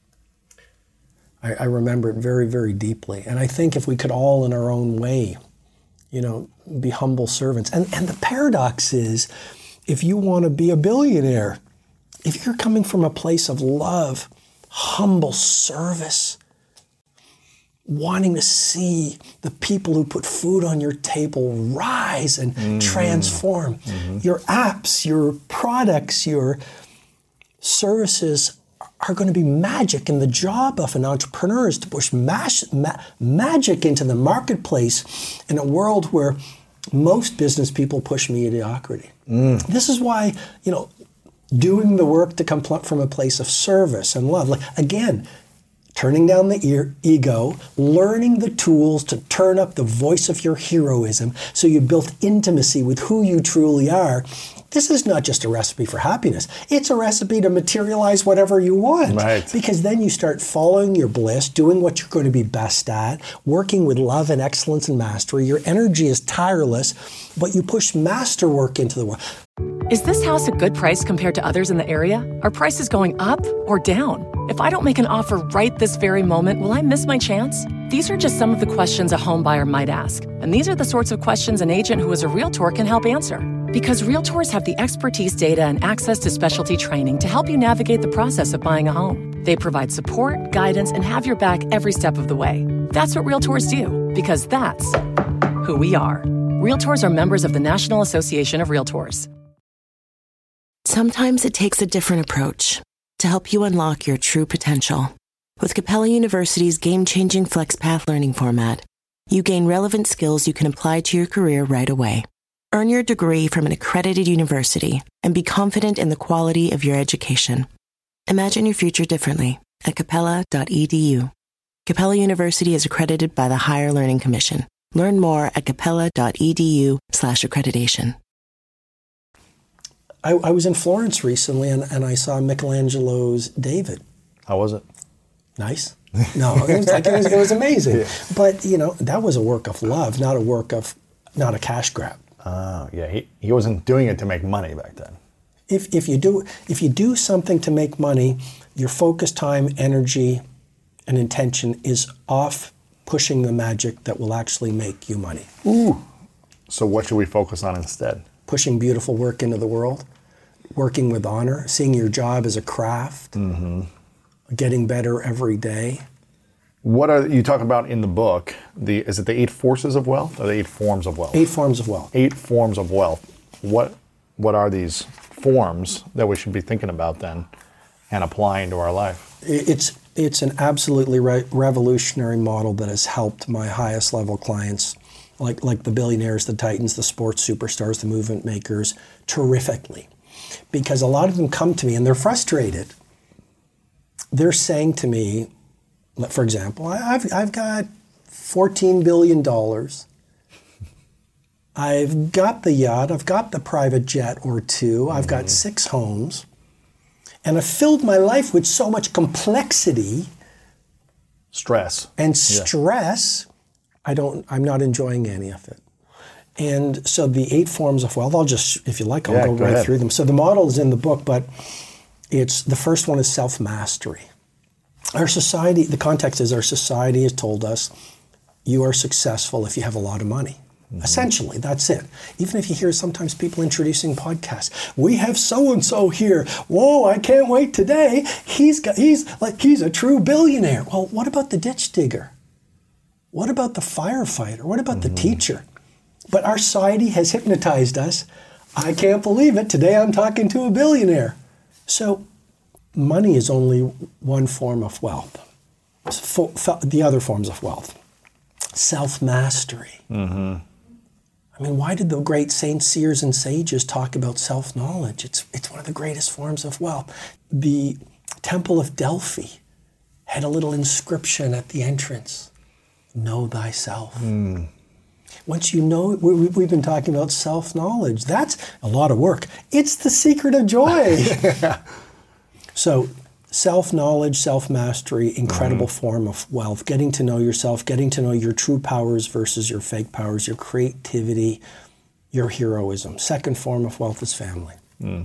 I, I remember it very, very deeply. And I think if we could all in our own way, you know, be humble servants. And, and the paradox is, if you want to be a billionaire, if you're coming from a place of love, humble service, wanting to see the people who put food on your table rise and mm-hmm. transform. Mm-hmm. Your apps, your products, your services are going to be magic. And the job of an entrepreneur is to push mas- ma- magic into the marketplace in a world where most business people push mediocrity. Mm. This is why, you know, doing the work to come from a place of service and love. Like, again, turning down the ear, ego, learning the tools to turn up the voice of your heroism so you built intimacy with who you truly are. This is not just a recipe for happiness. It's a recipe to materialize whatever you want. Right. Because then you start following your bliss, doing what you're going to be best at, working with love and excellence and mastery. Your energy is tireless, but you push masterwork into the world. Is this house a good price compared to others in the area? Are prices going up or down? If I don't make an offer right this very moment, will I miss my chance? These are just some of the questions a home buyer might ask. And these are the sorts of questions an agent who is a Realtor can help answer. Because Realtors have the expertise, data, and access to specialty training to help you navigate the process of buying a home. They provide support, guidance, and have your back every step of the way. That's what Realtors do, because that's who we are. Realtors are members of the National Association of Realtors. Sometimes it takes a different approach to help you unlock your true potential. With Capella University's game-changing FlexPath learning format, you gain relevant skills you can apply to your career right away. Earn your degree from an accredited university and be confident in the quality of your education. Imagine your future differently at capella dot e d u. Capella University is accredited by the Higher Learning Commission. Learn more at capella dot e d u slash accreditation. I, I was in Florence recently, and, and I saw Michelangelo's David. How was it? Nice. No, it was, like, it was, it was amazing. Yeah. But, you know, that was a work of love, not a work of, not a cash grab. Oh, yeah. He, he wasn't doing it to make money back then. If, if, you do, if you do something to make money, your focus, time, energy, and intention is off pushing the magic that will actually make you money. Ooh. So what should we focus on instead? Pushing beautiful work into the world, working with honor, seeing your job as a craft, mm-hmm. getting better every day. What are you talk about in the book? The is it the eight forces of wealth or the eight forms of wealth? Eight forms of wealth. Eight forms of wealth. What what are these forms that we should be thinking about then and applying to our life? It's it's an absolutely re- revolutionary model that has helped my highest level clients, like like the billionaires, the titans, the sports superstars, the movement makers, terrifically. Because a lot of them come to me and they're frustrated. They're saying to me, for example, I've I've got fourteen billion dollars. I've got the yacht, I've got the private jet or two, mm-hmm. I've got six homes, and I've filled my life with so much complexity. Stress. And stress. Yeah. I don't, I'm not enjoying any of it. And so the eight forms of wealth, I'll just, if you like, I'll yeah, go, go right ahead. through them. So the model is in the book, but it's, the first one is self-mastery. Our society, the context is our society has told us you are successful if you have a lot of money. Mm-hmm. Essentially, that's it. Even if you hear sometimes people introducing podcasts, we have so-and-so here. Whoa, I can't wait today. He's got, he's like, he's a true billionaire. Well, what about the ditch digger? What about the firefighter? What about mm-hmm. the teacher? But our society has hypnotized us. I can't believe it. Today I'm talking to a billionaire. So money is only one form of wealth. For, for the other forms of wealth. Self-mastery. Mm-hmm. I mean, why did the great saints, seers, and sages talk about self-knowledge? It's, it's one of the greatest forms of wealth. The Temple of Delphi had a little inscription at the entrance. Know thyself. Mm. Once you know, we, we've been talking about self-knowledge. That's a lot of work. It's the secret of joy. Yeah. So self-knowledge, self-mastery, incredible mm. form of wealth. Getting to know yourself, getting to know your true powers versus your fake powers, your creativity, your heroism. Second form of wealth is family. Mm.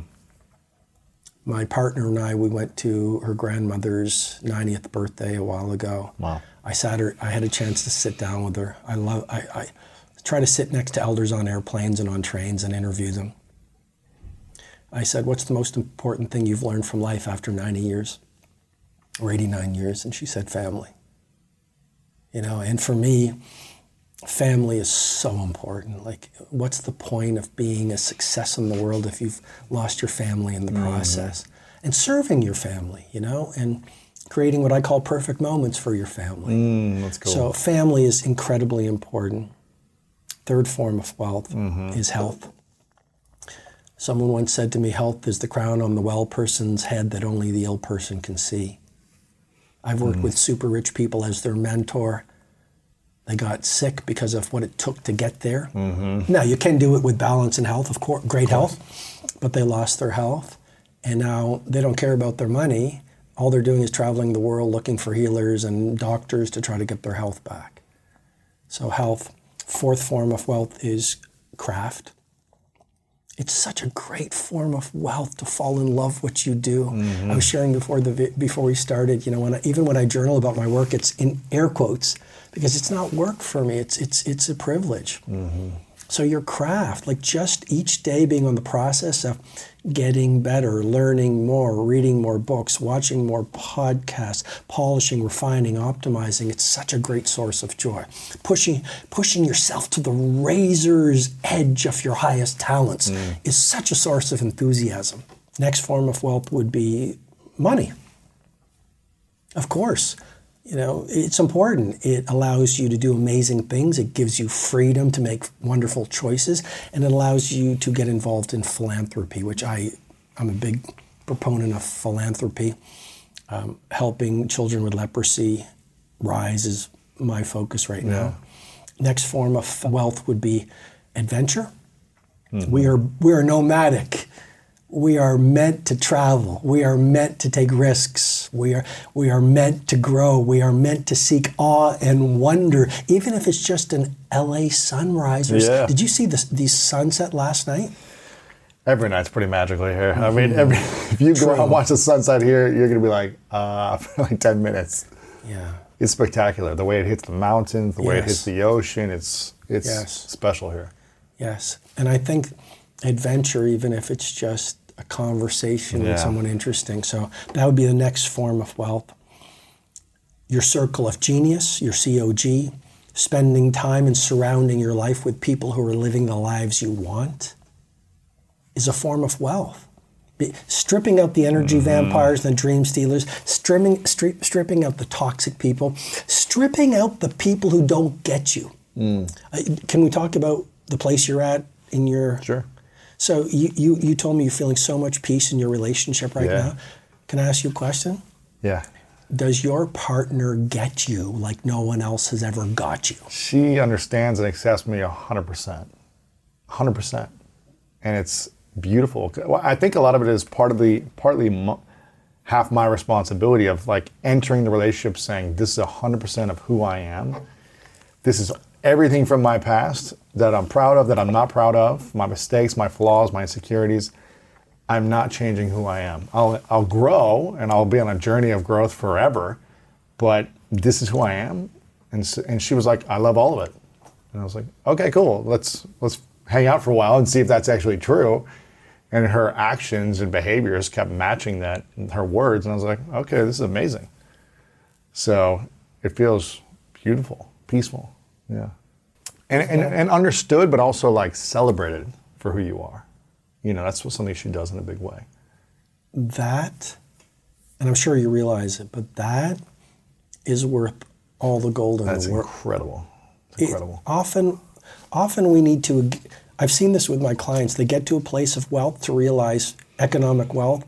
My partner and I, we went to her grandmother's ninetieth birthday a while ago. Wow. I sat her, I had a chance to sit down with her. I love, I, I try to sit next to elders on airplanes and on trains and interview them. I said, what's the most important thing you've learned from life after ninety years or eighty-nine years? And she said, family. You know, and for me, family is so important. Like, what's the point of being a success in the world if you've lost your family in the mm-hmm. process? And serving your family, you know, and creating what I call perfect moments for your family. Mm, that's cool. So family is incredibly important. Third form of wealth mm-hmm. is health. Someone once said to me, health is the crown on the well person's head that only the ill person can see. I've worked mm. with super rich people as their mentor. They got sick because of what it took to get there. Mm-hmm. Now, you can do it with balance and health, of course, great health, but they lost their health. And now they don't care about their money. All they're doing is traveling the world looking for healers and doctors to try to get their health back. So health. Fourth form of wealth is craft. It's such a great form of wealth to fall in love with what you do. Mm-hmm. I was sharing before the before we started, you know, when I, even when I journal about my work, it's in air quotes because it's not work for me. It's it's it's a privilege. Mm-hmm. So your craft, like just each day being on the process of getting better, learning more, reading more books, watching more podcasts, polishing, refining, optimizing, it's such a great source of joy. Pushing pushing yourself to the razor's edge of your highest talents mm. is such a source of enthusiasm. Next form of wealth would be money. Of course. You know, it's important. It allows you to do amazing things. It gives you freedom to make wonderful choices, and it allows you to get involved in philanthropy, which I, I'm a big proponent of philanthropy. Um, helping children with leprosy rise is my focus right now. Yeah. Next form of wealth would be adventure. Mm-hmm. We are we are nomadic. We are meant to travel. We are meant to take risks. We are we are meant to grow. We are meant to seek awe and wonder, even if it's just an L A sunrise. Or yeah. Did you see the, the sunset last night? Every night's pretty magical here. Mm-hmm. I mean, every, if you go out and watch the sunset here, you're going to be like, uh, for like ten minutes. Yeah. It's spectacular. The way it hits the mountains, the yes. way it hits the ocean, it's it's yes. special here. Yes. And I think adventure, even if it's just a conversation yeah. with someone interesting. So that would be the next form of wealth. Your circle of genius, your C O G, spending time and surrounding your life with people who are living the lives you want is a form of wealth. Be, stripping out the energy mm-hmm. vampires and the dream stealers, stripping, stri- stripping out the toxic people, stripping out the people who don't get you. Mm. Uh, can we talk about the place you're at in your... Sure. So you, you, you told me you're feeling so much peace in your relationship right yeah. now. Can I ask you a question? Yeah. Does your partner get you like no one else has ever got you? She understands and accepts me one hundred percent. one hundred percent. And it's beautiful. Well, I think a lot of it is part of the, partly mo- half my responsibility of like entering the relationship saying, this is one hundred percent of who I am. This is everything from my past that I'm proud of, that I'm not proud of, my mistakes, my flaws, my insecurities. I'm not changing who I am. I'll I'll grow and I'll be on a journey of growth forever, but this is who I am. And so, and she was like, I love all of it. And I was like, okay, cool. Let's let's hang out for a while and see if that's actually true. And her actions and behaviors kept matching that, her words. And I was like, okay, this is amazing. So it feels beautiful, peaceful. Yeah. And, and and understood, but also like celebrated for who you are. You know, that's what something she does in a big way. That, and I'm sure you realize it, but that is worth all the gold in that's the world. That's incredible. It's incredible. It, often, often we need to, I've seen this with my clients, they get to a place of wealth to realize economic wealth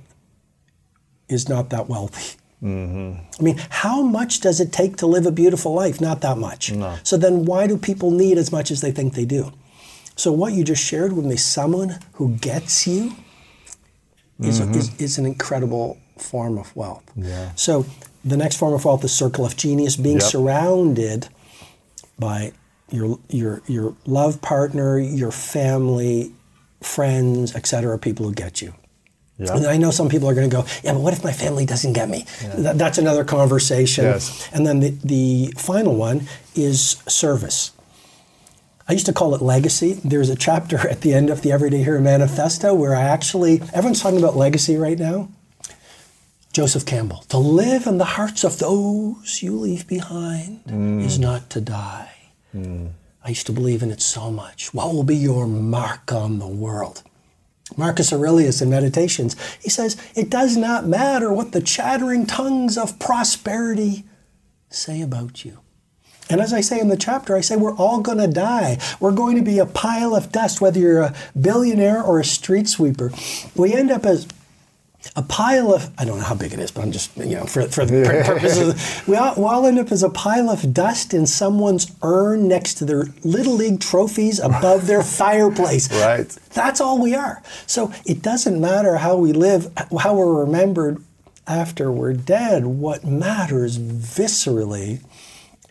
is not that wealthy. Mm-hmm. I mean, how much does it take to live a beautiful life? Not that much. No. So then why do people need as much as they think they do? So what you just shared with me, someone who gets you is, mm-hmm. is, is an incredible form of wealth. Yeah. So the next form of wealth is circle of genius, being yep. surrounded by your your your love partner, your family, friends, et cetera, people who get you. Yeah. And I know some people are going to go, yeah, but what if my family doesn't get me? Yeah. That, that's another conversation. Yes. And then the, the final one is service. I used to call it legacy. There's a chapter at the end of the Everyday Hero Manifesto where I actually, everyone's talking about legacy right now. Joseph Campbell, to live in the hearts of those you leave behind mm. is not to die. Mm. I used to believe in it so much. What will be your mark on the world? Marcus Aurelius in Meditations, he says, it does not matter what the chattering tongues of prosperity say about you. And as I say in the chapter, I say we're all going to die. We're going to be a pile of dust, whether you're a billionaire or a street sweeper. We end up as a pile of, I don't know how big it is, but I'm just, you know, for, for the purposes, we all, we all end up as a pile of dust in someone's urn next to their Little League trophies above their fireplace. Right. That's all we are. So it doesn't matter how we live, how we're remembered after we're dead. What matters viscerally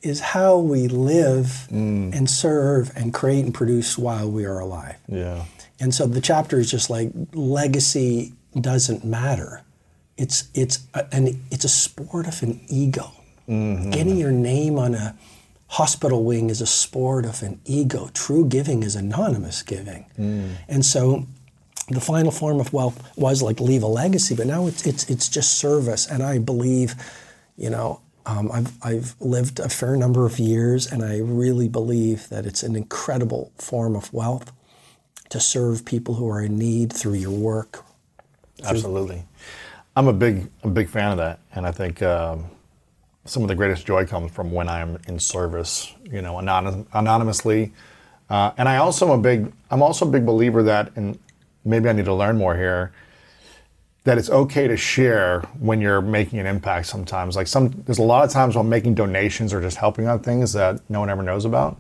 is how we live Mm. and serve and create and produce while we are alive. Yeah. And so the chapter is just like, legacy doesn't matter. It's it's a, an it's a sport of an ego. Mm-hmm. Getting your name on a hospital wing is a sport of an ego. True giving is anonymous giving. Mm. And so the final form of wealth was like leave a legacy, but now it's it's it's just service. And I believe, you know, um, I've I've lived a fair number of years, and I really believe that it's an incredible form of wealth to serve people who are in need through your work. Absolutely. I'm a big, a big fan of that, and I think um, some of the greatest joy comes from when I'm in service, you know, anon- anonymously. Uh, and I also am a big, I'm also a big believer that, and maybe I need to learn more here, that it's okay to share when you're making an impact. Sometimes, like some, there's a lot of times when I'm making donations or just helping on things that no one ever knows about.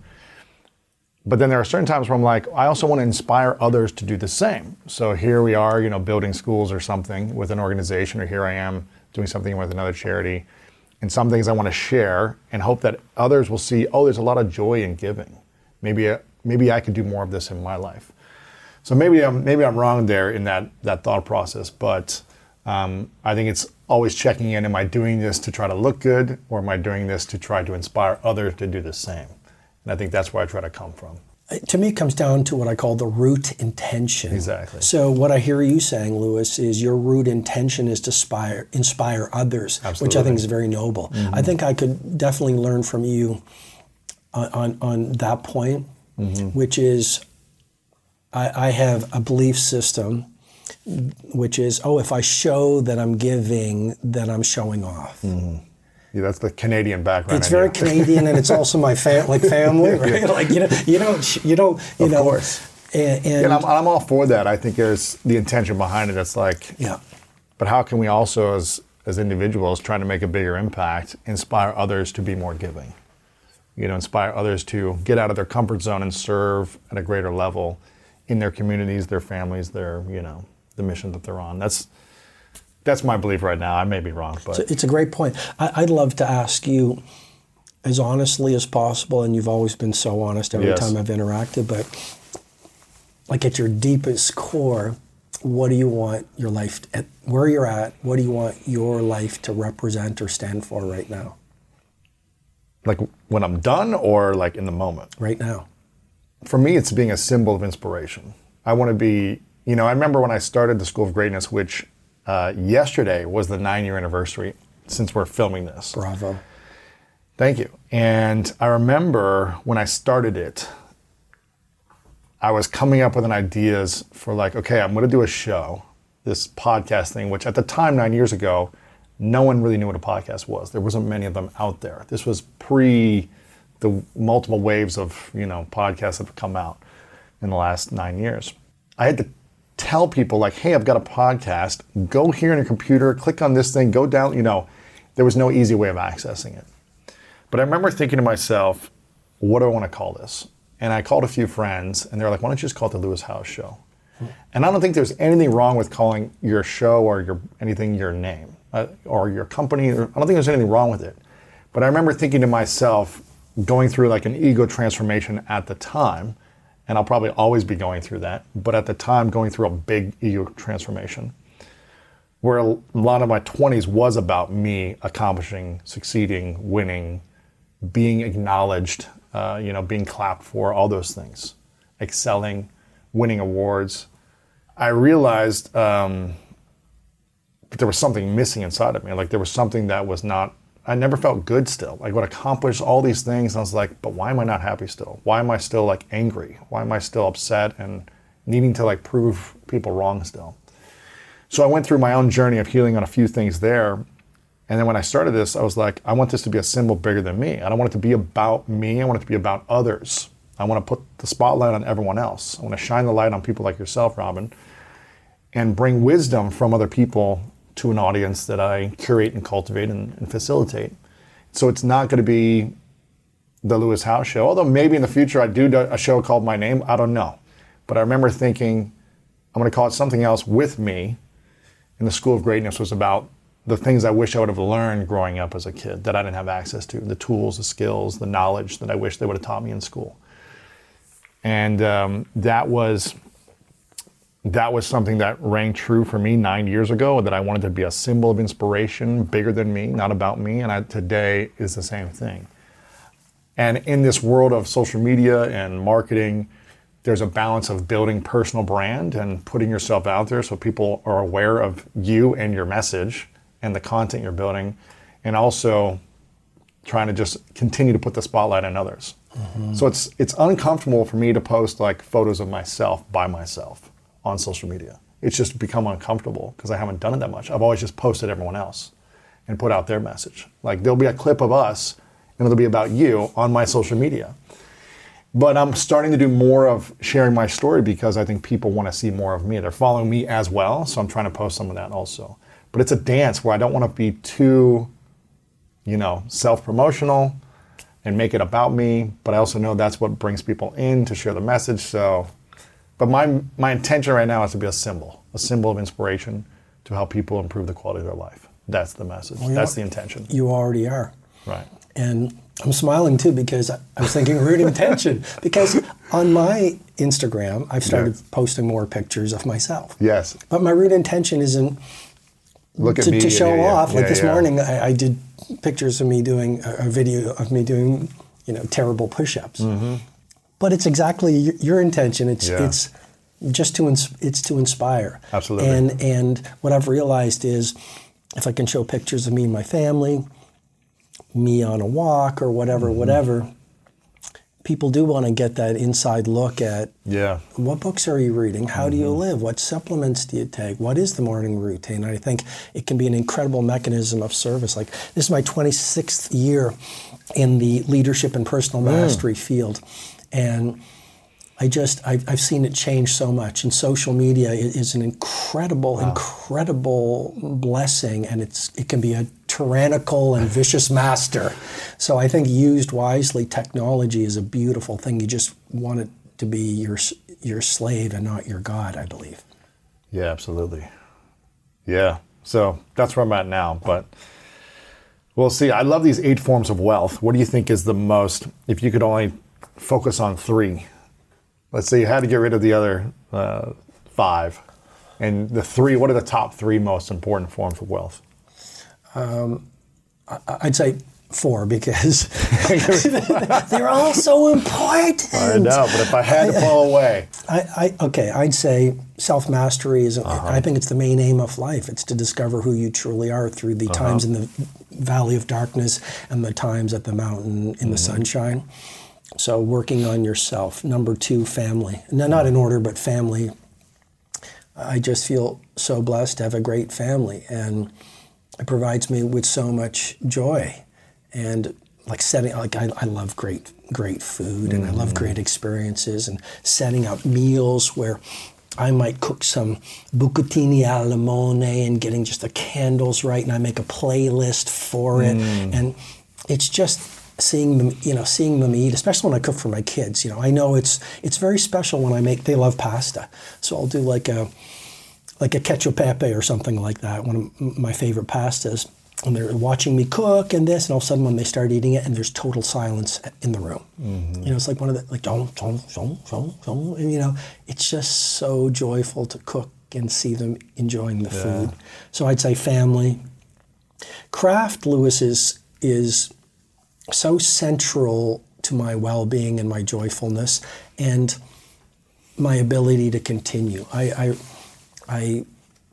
But then there are certain times where I'm like, I also want to inspire others to do the same. So here we are, you know, building schools or something with an organization, or here I am doing something with another charity. And some things I want to share and hope that others will see, oh, there's a lot of joy in giving. Maybe, uh, maybe I could do more of this in my life. So maybe I'm, maybe I'm wrong there in that, that thought process, but um, I think it's always checking in, am I doing this to try to look good, or am I doing this to try to inspire others to do the same? And I think that's where I try to come from. To me, it comes down to what I call the root intention. Exactly. So what I hear you saying, Louis, is your root intention is to inspire, inspire others, Absolutely. which I think is very noble. Mm-hmm. I think I could definitely learn from you on, on, on that point, mm-hmm. which is I, I have a belief system, which is, oh, if I show that I'm giving, then I'm showing off. Mm-hmm. Yeah, that's the Canadian background. It's very Canadian, and it's also my fam- like family, right? Yeah. Like you know, you don't, you don't, you of know. course. And, and, yeah, and I'm, I'm all for that. I think there's the intention behind it. It's like, yeah. But how can we also, as as individuals, trying to make a bigger impact, inspire others to be more giving? You know, inspire others to get out of their comfort zone and serve at a greater level in their communities, their families, their, you know, the mission that they're on. That's That's my belief right now. I may be wrong, but so it's a great point. I, I'd love to ask you, as honestly as possible, and you've always been so honest every Yes. time I've interacted, but like at your deepest core, what do you want your life, at where you're at, what do you want your life to represent or stand for right now? like when I'm done, or like in the moment? Right now. For me, it's being a symbol of inspiration. I want to be, you know, I remember when I started the School of Greatness, which uh, yesterday was the nine-year anniversary since we're filming this. Bravo. Thank you. And I remember when I started it, I was coming up with an ideas for like, okay, I'm going to do a show, this podcast thing, which at the time, nine years ago, no one really knew what a podcast was. There wasn't many of them out there. This was pre the multiple waves of, you know, podcasts that have come out in the last nine years. I had to tell people like, hey, I've got a podcast. Go here on your computer, click on this thing, go down, you know. There was no easy way of accessing it. But I remember thinking to myself, what do I want to call this? And I called a few friends, and they were like, why don't you just call it the Louis Howes Show? Hmm. And I don't think there's anything wrong with calling your show or your anything your name uh, or your company. Or, I don't think there's anything wrong with it. But I remember thinking to myself, going through like an ego transformation at the time, and I'll probably always be going through that, but at the time going through a big ego transformation, where a lot of my twenties was about me accomplishing, succeeding, winning, being acknowledged, uh, you know, being clapped for, all those things, excelling, winning awards. I realized um, that there was something missing inside of me. Like there was something that was not, I never felt good still. Like I would accomplish all these things, and I was like, but why am I not happy still? Why am I still like angry? Why am I still upset and needing to like prove people wrong still? So I went through my own journey of healing on a few things there. And then when I started this, I was like, I want this to be a symbol bigger than me. I don't want it to be about me. I want it to be about others. I want to put the spotlight on everyone else. I want to shine the light on people like yourself, Robin, and bring wisdom from other people to an audience that I curate and cultivate and, and facilitate. So it's not going to be the Louis Howes Show, although maybe in the future I do a show called my name. I don't know. But I remember thinking, I'm going to call it something else with me. And the School of Greatness was about the things I wish I would have learned growing up as a kid that I didn't have access to, the tools, the skills, the knowledge that I wish they would have taught me in school. And um, that was that was something that rang true for me nine years ago, that I wanted to be a symbol of inspiration, bigger than me, not about me, and I, today is the same thing. And in this world of social media and marketing, there's a balance of building personal brand and putting yourself out there so people are aware of you and your message and the content you're building, and also trying to just continue to put the spotlight on others. Mm-hmm. So it's it's uncomfortable for me to post like photos of myself by myself on social media. It's just become uncomfortable because I haven't done it that much. I've always just posted everyone else and put out their message. Like there'll be a clip of us and it'll be about you on my social media. But I'm starting to do more of sharing my story because I think people want to see more of me. They're following me as well, so I'm trying to post some of that also. But it's a dance where I don't want to be too, you know, self-promotional and make it about me, but I also know that's what brings people in to share the message. So, but my my intention right now is to be a symbol, a symbol of inspiration to help people improve the quality of their life. That's the message. Well, that's the intention. You already are. Right. And I'm smiling too because I was thinking root intention. Because on my Instagram, I've started yeah. posting more pictures of myself. Yes. But my root intention isn't Look at to, me, to show yeah, yeah, off. yeah. Like yeah, this yeah. morning, I, I did pictures of me doing a, a video of me doing, you know, terrible push-ups. Mm-hmm. But it's exactly your, your intention. It's yeah. it's just to ins- it's to inspire. Absolutely. And and what I've realized is, if I can show pictures of me and my family, me on a walk or whatever, mm-hmm. whatever, people do want to get that inside look at yeah. what books are you reading? How mm-hmm. do you live? What supplements do you take? What is the morning routine? And I think it can be an incredible mechanism of service. Like this is my twenty-sixth year in the leadership and personal mastery mm. field. And I just, I've, I've seen it change so much. And social media is, is an incredible, wow. incredible blessing. And it's it can be a tyrannical and vicious master. So I think used wisely, technology is a beautiful thing. You just want it to be your your slave and not your God, I believe. Yeah, absolutely. Yeah. So that's where I'm at now. But we'll see. I love these eight forms of wealth. What do you think is the most, if you could only focus on three? Let's say you had to get rid of the other uh, five. And the three, what are the top three most important forms of wealth? Um, I'd say four because they're all so important. I know, but if I had to pull away. I, I, okay, I'd say self-mastery is, uh-huh. I think it's the main aim of life. It's to discover who you truly are through the uh-huh. times in the valley of darkness and the times at the mountain in mm-hmm. the sunshine. So working on yourself. Number two, family. No, not in order, but family. I just feel so blessed to have a great family, and it provides me with so much joy. And like setting, like I, I love great, great food, and mm-hmm. I love great experiences, and setting up meals where I might cook some bucatini alla limone and getting just the candles right, and I make a playlist for it, mm. and it's just seeing them, you know, seeing them eat, especially when I cook for my kids. You know, I know it's it's very special when I make. They love pasta, so I'll do like a like a cacio e pepe or something like that. One of my favorite pastas. And they're watching me cook and this, and all of a sudden when they start eating it, and there's total silence in the room. Mm-hmm. You know, it's like one of the, like, don't, don't, don't, don't, don't, and you know, it's just so joyful to cook and see them enjoying the yeah. food. So I'd say family. Craft, Lewis, is, is so central to my well-being and my joyfulness and my ability to continue. I, I, I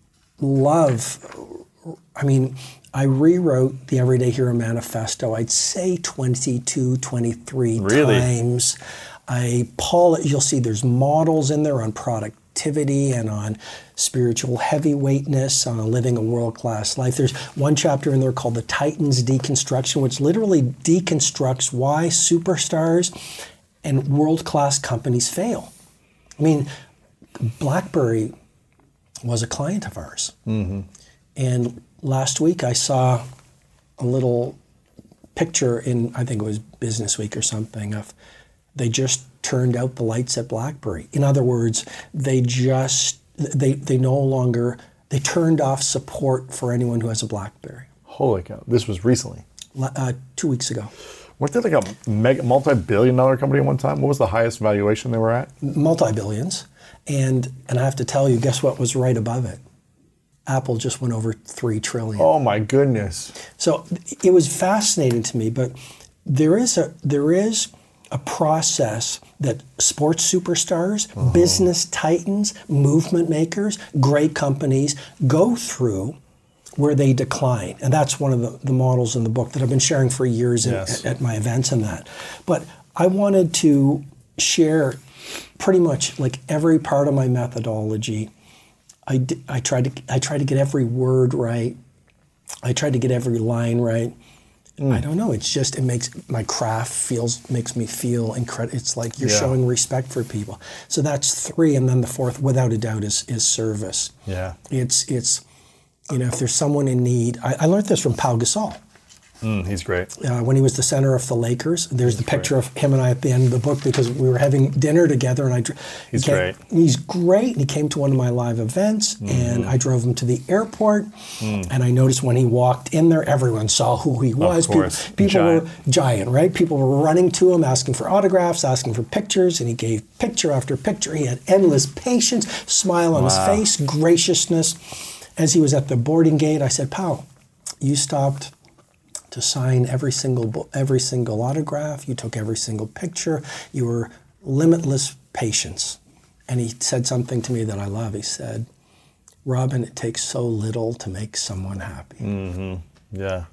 love, I mean, I rewrote the Everyday Hero Manifesto, I'd say twenty-two, twenty-three really? times. I pull it, you'll see there's models in there on productivity and on spiritual heavyweightness, on living a world-class life. There's one chapter in there called The Titans Deconstruction, which literally deconstructs why superstars and world-class companies fail. I mean, BlackBerry was a client of ours. Mm-hmm. And last week I saw a little picture in, I think it was Business Week or something, of they just turned out the lights at BlackBerry. In other words, they just, they they no longer, they turned off support for anyone who has a BlackBerry. Holy cow! This was recently. Uh, two weeks ago. Weren't they like a mega, multi-billion dollar company at one time? What was the highest valuation they were at? Multi-billions. And and I have to tell you, guess what was right above it? Apple just went over three trillion. Oh my goodness. So it was fascinating to me, but there is a there is a process that sports superstars, uh-huh. business titans, movement makers, great companies go through where they decline. And that's one of the, the models in the book that I've been sharing for years yes. at, at my events and that. But I wanted to share pretty much like every part of my methodology. I, did, I tried to I tried to get every word right. I tried to get every line right. Mm. I don't know. It's just it makes my craft feels makes me feel incredible. It's like you're yeah. showing respect for people. So that's three, and then the fourth, without a doubt, is is service. Yeah. It's it's you know if there's someone in need. I, I learned this from Pau Gasol. Mm, he's great. Uh, when he was the center of the Lakers, there's he's the picture great. of him and I at the end of the book because we were having dinner together, and I. He's he came, great. He's great, and he came to one of my live events, mm-hmm. and I drove him to the airport, mm. and I noticed when he walked in there, everyone saw who he was. Of course. People, people giant. were giant, right? People were running to him, asking for autographs, asking for pictures, and he gave picture after picture. He had endless patience, smile on wow. his face, graciousness. As he was at the boarding gate, I said, "Pau, you stopped to sign every single every single autograph. You took every single picture. You were limitless patience." And he said something to me that I love. He said, "Robin, it takes so little to make someone happy." Mm-hmm. Yeah.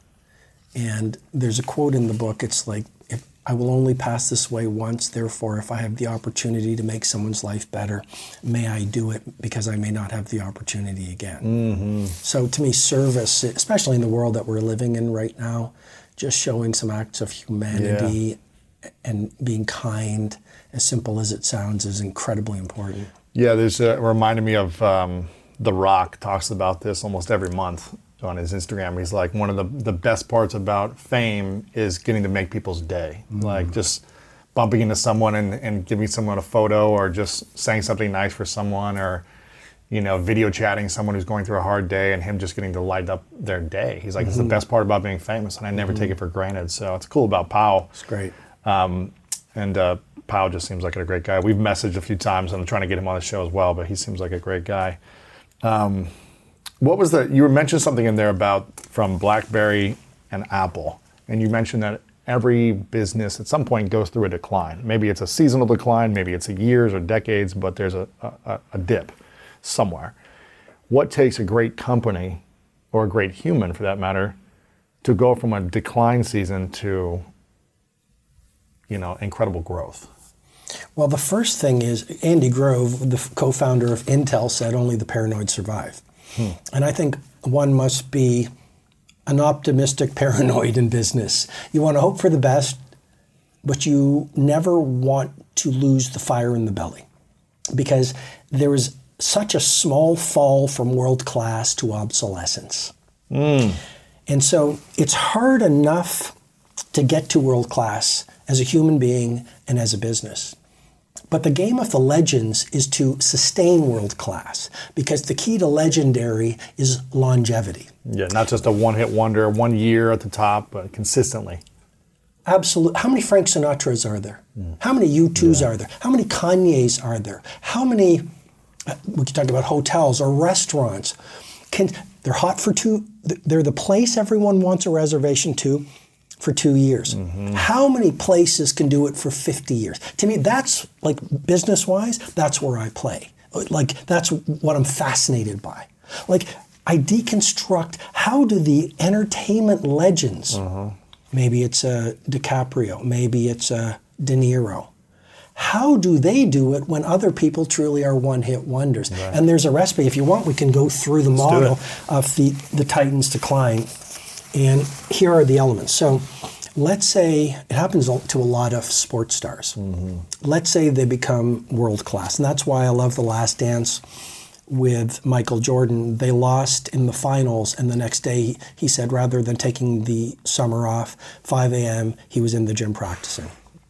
And there's a quote in the book. It's like, if I will only pass this way once, therefore, if I have the opportunity to make someone's life better, may I do it because I may not have the opportunity again. Mm-hmm. So to me, service, especially in the world that we're living in right now, just showing some acts of humanity yeah. and being kind, as simple as it sounds, is incredibly important. Yeah, there's a, it reminded me of um, The Rock talks about this almost every month on his Instagram. He's like, one of the, the best parts about fame is getting to make people's day. Mm. Like just bumping into someone and, and giving someone a photo, or just saying something nice for someone, or, you know, video chatting someone who's going through a hard day and him just getting to light up their day. He's like, mm-hmm. it's the best part about being famous, and I never mm-hmm. take it for granted. So it's cool about Pau. It's great. Um, and uh, Pau just seems like a great guy. We've messaged a few times, and I'm trying to get him on the show as well, but he seems like a great guy. Um, What was the, you mentioned something in there about from BlackBerry and Apple, and you mentioned that every business at some point goes through a decline. Maybe it's a seasonal decline, maybe it's a years or decades, but there's a, a, a dip somewhere. What takes a great company, or a great human for that matter, to go from a decline season to, you know, incredible growth? Well, the first thing is, Andy Grove, the co-founder of Intel, said only the paranoid survive. Hmm. And I think one must be an optimistic paranoid in business. You want to hope for the best, but you never want to lose the fire in the belly, because there is such a small fall from world class to obsolescence. Mm. And so it's hard enough to get to world class as a human being and as a business. But the game of the legends is to sustain world class, because the key to legendary is longevity. Yeah, not just a one-hit wonder, one year at the top, but consistently. Absolutely. How many Frank Sinatras are there? Mm. How many U twos yeah. are there? How many Kanyes are there? How many, uh, we could talk about hotels or restaurants. Can, they're hot for two, they're the place everyone wants a reservation to for two years. Mm-hmm. How many places can do it for fifty years? To me, that's, like, business-wise, that's where I play. Like, that's what I'm fascinated by. Like, I deconstruct, how do the entertainment legends, uh-huh. maybe it's a DiCaprio, maybe it's a De Niro, how do they do it when other people truly are one-hit wonders? Right. And there's a recipe. If you want, we can go through the Let's model of the, the Titans decline. And here are the elements. So let's say, it happens to a lot of sports stars. Mm-hmm. Let's say they become world class. And that's why I love The Last Dance with Michael Jordan. They lost in the finals, and the next day he said rather than taking the summer off, five a.m., he was in the gym practicing.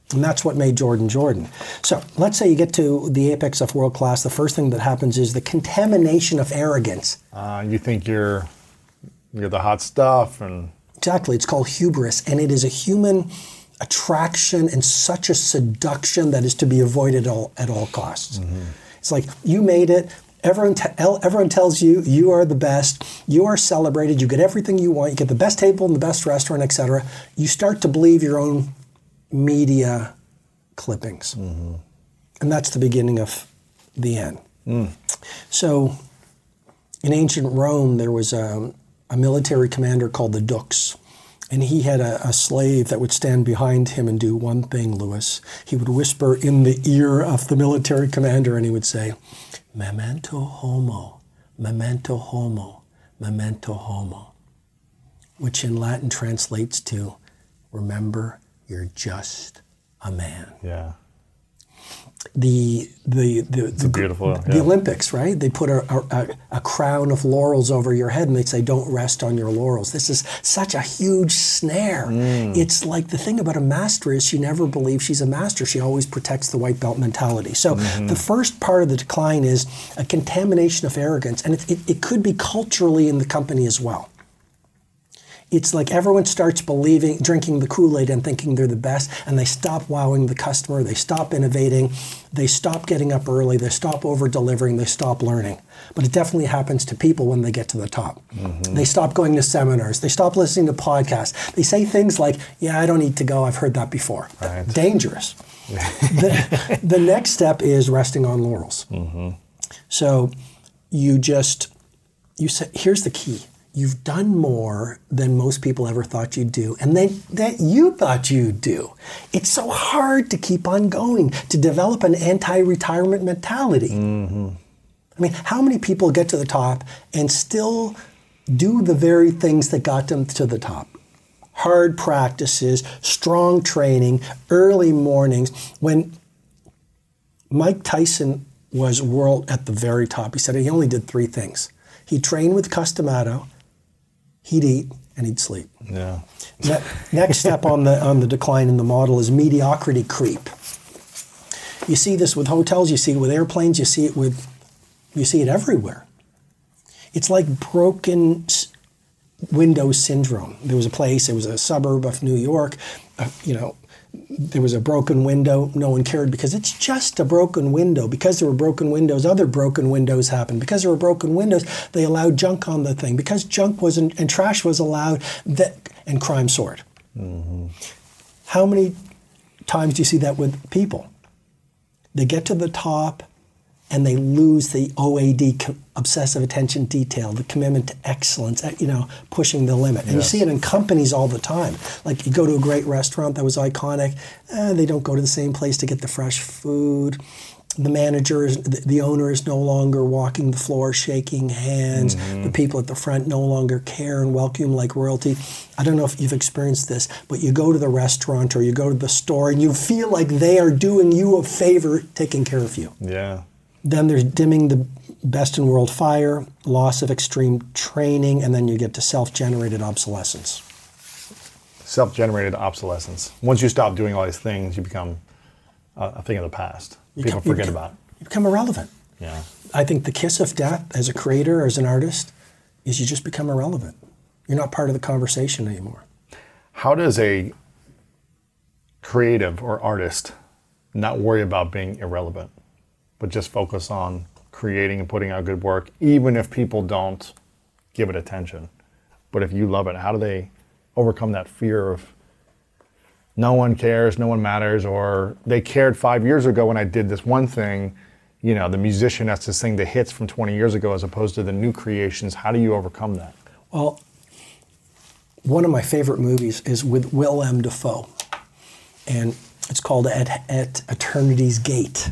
And that's what made Jordan Jordan. So let's say you get to the apex of world class. The first thing that happens is the contamination of arrogance. Uh, you think you're you're the hot stuff, and exactly, it's called hubris, and it is a human attraction and such a seduction that is to be avoided all, at all costs. Mm-hmm. It's like you made it. Everyone, te- everyone tells you you are the best. You are celebrated. You get everything you want. You get the best table in the best restaurant, et cetera. You start to believe your own media clippings. Mm-hmm. And that's the beginning of the end. Mm. So in ancient Rome, there was a, a military commander called the Dux. And he had a, a slave that would stand behind him and do one thing, Lewis. He would whisper in the ear of the military commander and he would say, memento homo, memento homo, memento homo, which in Latin translates to, remember, you're just a man. Yeah. The the the, it's the, beautiful, the yeah. Olympics, right? They put a, a, a crown of laurels over your head and they'd say, don't rest on your laurels. This is such a huge snare. Mm. It's like the thing about a master is she never believes she's a master. She always protects the white belt mentality. So mm-hmm. the first part of the decline is a contamination of arrogance, and it, it, it could be culturally in the company as well. It's like everyone starts believing, drinking the Kool-Aid and thinking they're the best, and they stop wowing the customer, they stop innovating, they stop getting up early, they stop over-delivering, they stop learning. But it definitely happens to people when they get to the top. Mm-hmm. They stop going to seminars, they stop listening to podcasts. They say things like, yeah, I don't need to go, I've heard that before. Right. Dangerous. the, the next step is resting on laurels. Mm-hmm. So you just, you say, here's the key. You've done more than most people ever thought you'd do, and then that you thought you'd do. It's so hard to keep on going, to develop an anti-retirement mentality. Mm-hmm. I mean, how many people get to the top and still do the very things that got them to the top? Hard practices, strong training, early mornings. When Mike Tyson was world at the very top, he said he only did three things. He trained with Customato, he'd eat, and he'd sleep. Yeah. Ne- next step on the on the decline in the model is mediocrity creep. You see this with hotels, you see it with airplanes, you see it with, you see it everywhere. It's like broken window syndrome. There was a place, it was a suburb of New York, uh, you know, there was a broken window, no one cared because it's just a broken window. Because there were broken windows, other broken windows happened. Because there were broken windows, they allowed junk on the thing. Because junk wasn't, and trash was allowed, that, and crime soared. Mm-hmm. How many times do you see that with people? They get to the top and they lose the O A D, obsessive attention detail, the commitment to excellence, you know, pushing the limit. And yes. You see it in companies all the time. Like you go to a great restaurant that was iconic, eh, they don't go to the same place to get the fresh food. The manager, is, the, the owner is no longer walking the floor, shaking hands. Mm-hmm. The people at the front no longer care and welcome like royalty. I don't know if you've experienced this, but you go to the restaurant or you go to the store and you feel like they are doing you a favor taking care of you. Yeah. Then there's dimming the best in world fire, loss of extreme training, and then you get to self-generated obsolescence. Self-generated obsolescence. Once you stop doing all these things, you become uh, a thing of the past. You People come, forget you, about. You become irrelevant. Yeah. I think the kiss of death as a creator, as an artist, is you just become irrelevant. You're not part of the conversation anymore. How does a creative or artist not worry about being irrelevant, but just focus on creating and putting out good work, even if people don't give it attention? But if you love it, how do they overcome that fear of no one cares, no one matters, or they cared five years ago when I did this one thing? You know, the musician has to sing the hits from twenty years ago as opposed to the new creations. How do you overcome that? Well, one of my favorite movies is with Willem Dafoe, and it's called At, At Eternity's Gate.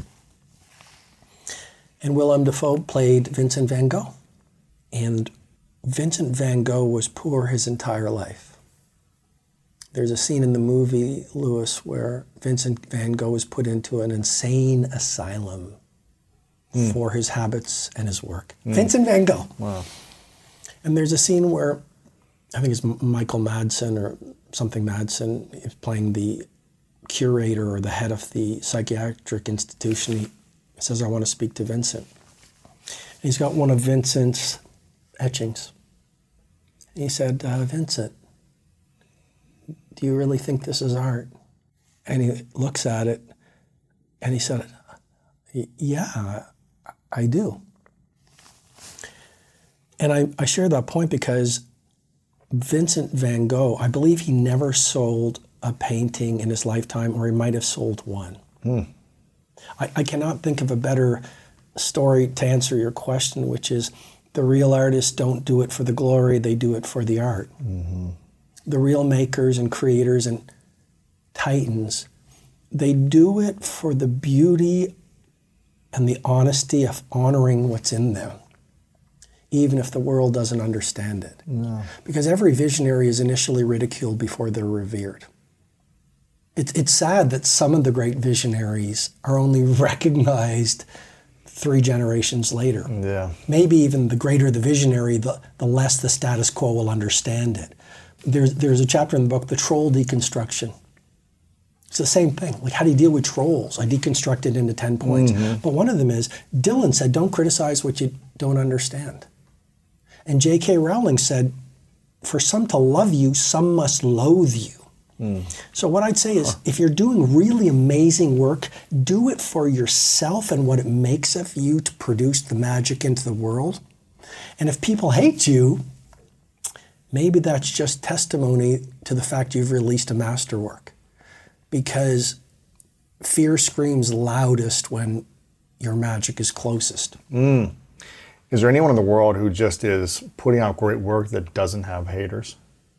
And Willem Dafoe played Vincent van Gogh. And Vincent van Gogh was poor his entire life. There's a scene in the movie, Lewis, where Vincent van Gogh was put into an insane asylum mm. for his habits and his work. Mm. Vincent van Gogh. Wow. And there's a scene where, I think it's Michael Madsen or something Madsen is playing the curator or the head of the psychiatric institution. He says, I want to speak to Vincent. And he's got one of Vincent's etchings. And he said, uh, Vincent, do you really think this is art? And he looks at it and he said, yeah, I do. And I, I share that point because Vincent van Gogh, I believe he never sold a painting in his lifetime, or he might have sold one. Hmm. I, I cannot think of a better story to answer your question, which is the real artists don't do it for the glory, they do it for the art. Mm-hmm. The real makers and creators and titans, they do it for the beauty and the honesty of honoring what's in them, even if the world doesn't understand it. No. Because every visionary is initially ridiculed before they're revered. It's, it's sad that some of the great visionaries are only recognized three generations later. Yeah. Maybe even the greater the visionary, the, the less the status quo will understand it. There's, there's a chapter in the book, The Troll Deconstruction. It's the same thing. Like, how do you deal with trolls? I deconstructed into ten points. Mm-hmm. But one of them is, Dylan said, don't criticize what you don't understand. And J K Rowling said, for some to love you, some must loathe you. Mm. So what I'd say is, huh. if you're doing really amazing work, do it for yourself and what it makes of you to produce the magic into the world. And if people hate you, maybe that's just testimony to the fact you've released a masterwork. Because fear screams loudest when your magic is closest. Mm. Is there anyone in the world who just is putting out great work that doesn't have haters?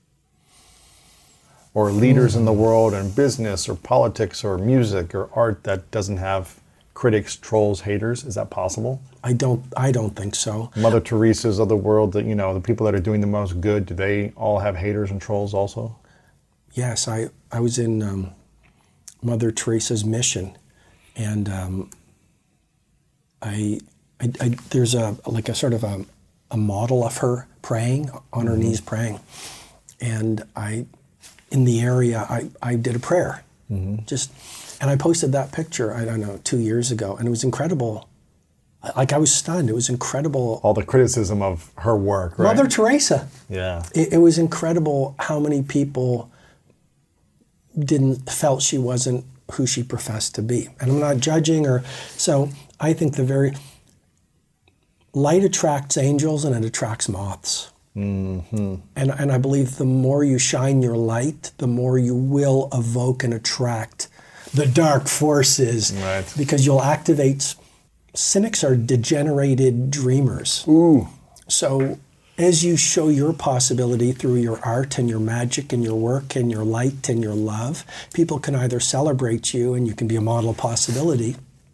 Or leaders mm. in the world in business or politics or music or art that doesn't have critics, trolls, haters? Is that possible? I don't I don't think so. Mother Teresa's of the world, that, you know, the people that are doing the most good, do they all have haters and trolls also? Yes, I, I was in um, Mother Teresa's mission, and um, I, I, I there's a like a sort of a, a model of her praying on her mm-hmm. knees praying, and I in the area I, I did a prayer, mm-hmm. just and I posted that picture I don't know two years ago, and it was incredible. Like, I was stunned. It was incredible. All the criticism of her work, right? Mother Teresa. Yeah. It, it was incredible how many people didn't felt she wasn't who she professed to be. And I'm not judging her. So I think the very light attracts angels and it attracts moths. Mm-hmm. And, and I believe the more you shine your light, the more you will evoke and attract the dark forces. Right. Because you'll activate... Cynics are degenerated dreamers. Ooh. So as you show your possibility through your art and your magic and your work and your light and your love, people can either celebrate you and you can be a model of possibility,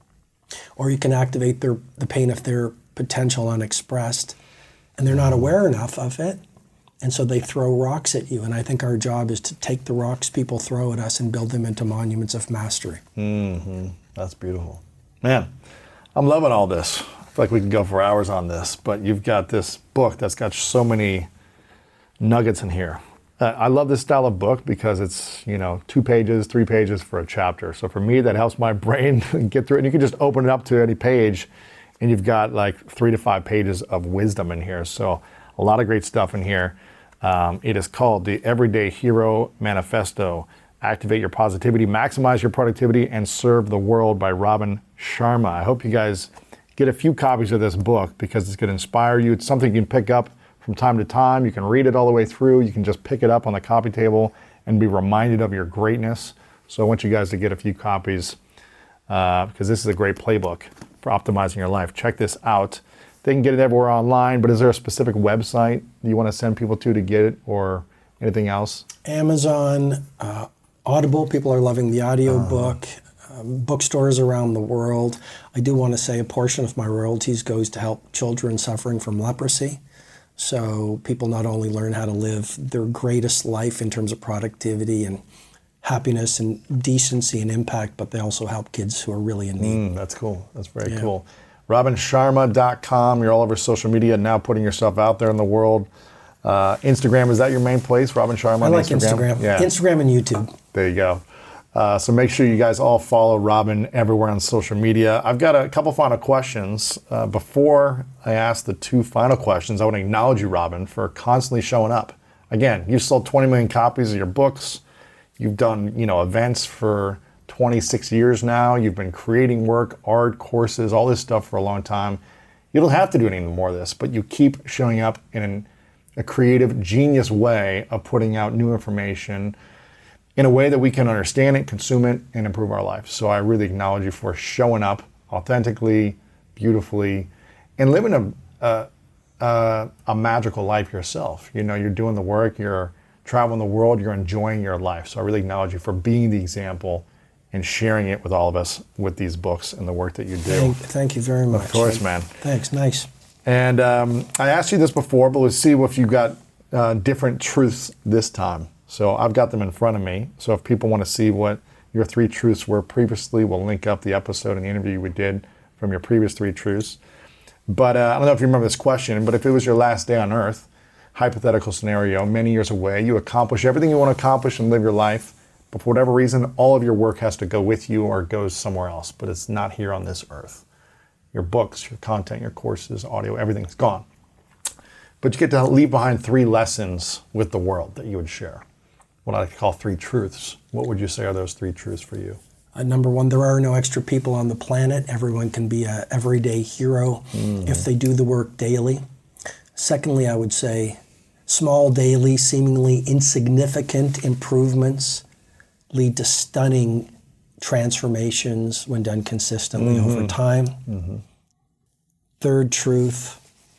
or you can activate their the pain of their potential unexpressed, and they're not aware enough of it, and so they throw rocks at you. And I think our job is to take the rocks people throw at us and build them into monuments of mastery. Mm-hmm. That's beautiful. Man, I'm loving all this. I feel like we could go for hours on this, but you've got this book that's got so many nuggets in here. Uh, I love this style of book because it's, you know, two pages, three pages for a chapter. So for me, that helps my brain get through it. And you can just open it up to any page and you've got like three to five pages of wisdom in here. So a lot of great stuff in here. Um, it is called The Everyday Hero Manifesto. Activate your positivity, maximize your productivity, and serve the world, by Robin Sharma. I hope you guys get a few copies of this book because it's going to inspire you. It's something you can pick up from time to time. You can read it all the way through. You can just pick it up on the copy table and be reminded of your greatness. So I want you guys to get a few copies uh, because this is a great playbook for optimizing your life. Check this out. They can get it everywhere online, but is there a specific website you want to send people to to get it, or anything else? Amazon, uh, Audible, people are loving the audio uh, book, um, bookstores around the world. I do want to say a portion of my royalties goes to help children suffering from leprosy. So people not only learn how to live their greatest life in terms of productivity and happiness and decency and impact, but they also help kids who are really in need. Mm, that's cool. That's very yeah. cool. robin sharma dot com. You're all over social media now, putting yourself out there in the world. Uh, Instagram, is that your main place, Robin Sharma? I like Instagram? Instagram. Yeah. Instagram and YouTube. There you go. Uh, so make sure you guys all follow Robin everywhere on social media. I've got a couple final questions. Uh, before I ask the two final questions, I want to acknowledge you, Robin, for constantly showing up. Again, you've sold twenty million copies of your books. You've done, you know, events for twenty-six years now. You've been creating work, art, courses, all this stuff for a long time. You don't have to do any more of this, but you keep showing up in an, a creative, genius way of putting out new information in a way that we can understand it, consume it, and improve our life. So I really acknowledge you for showing up authentically, beautifully, and living a, a, a, a magical life yourself. You know, you're doing the work, you're traveling the world, you're enjoying your life. So I really acknowledge you for being the example and sharing it with all of us with these books and the work that you do. Thank, thank you very much. Of course, man. Thanks, nice. And um, I asked you this before, but let's see if you got uh, different truths this time. So I've got them in front of me. So if people want to see what your three truths were previously, we'll link up the episode and the interview we did from your previous three truths. But uh, I don't know if you remember this question, but if it was your last day on earth, hypothetical scenario, many years away, you accomplish everything you want to accomplish and live your life, but for whatever reason, all of your work has to go with you or goes somewhere else, but it's not here on this earth. Your books, your content, your courses, audio, everything's gone. But you get to leave behind three lessons with the world that you would share. What I call three truths. What would you say are those three truths for you? Uh, number one, there are no extra people on the planet. Everyone can be an everyday hero mm. if they do the work daily. Secondly, I would say small, daily, seemingly insignificant improvements lead to stunning transformations when done consistently mm-hmm. over time. Mm-hmm. Third truth,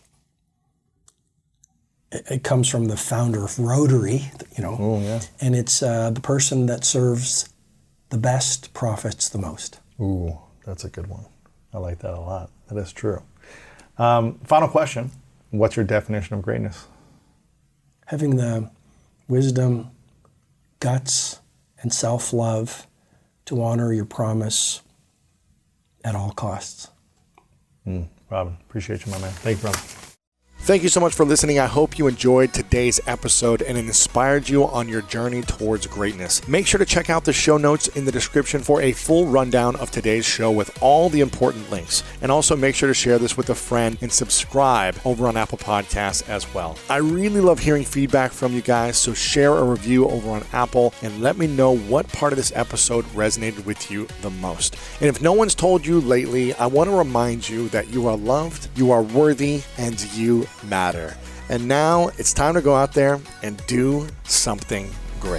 it comes from the founder of Rotary, you know, oh, yeah. and it's uh, the person that serves the best profits the most. Ooh, that's a good one. I like that a lot. That is true. Um, final question. What's your definition of greatness? Having the wisdom, guts, and self-love to honor your promise at all costs. Mm, Robin, appreciate you, my man. Thank you, brother. Thank you so much for listening. I hope you enjoyed today's episode and it inspired you on your journey towards greatness. Make sure to check out the show notes in the description for a full rundown of today's show with all the important links. And also make sure to share this with a friend and subscribe over on Apple Podcasts as well. I really love hearing feedback from you guys, so share a review over on Apple and let me know what part of this episode resonated with you the most. And if no one's told you lately, I want to remind you that you are loved, you are worthy, and you matter. And now it's time to go out there and do something great.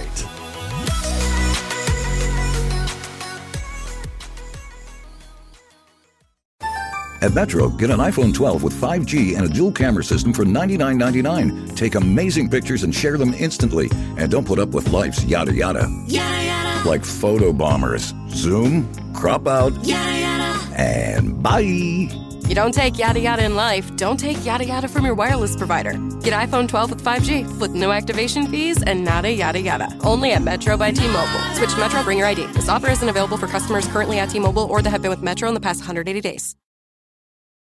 At Metro, get an iPhone twelve with five G and a dual camera system for ninety-nine ninety-nine. Take amazing pictures and share them instantly. And don't put up with life's yada yada. Yada yada. Like photo bombers. Zoom, crop out, yada yada. And bye. You don't take yada yada in life, don't take yada yada from your wireless provider. Get iPhone twelve with five G with no activation fees and nada yada yada. Only at Metro by T-Mobile. Switch to Metro, bring your I D. This offer isn't available for customers currently at T-Mobile or that have been with Metro in the past one hundred eighty days.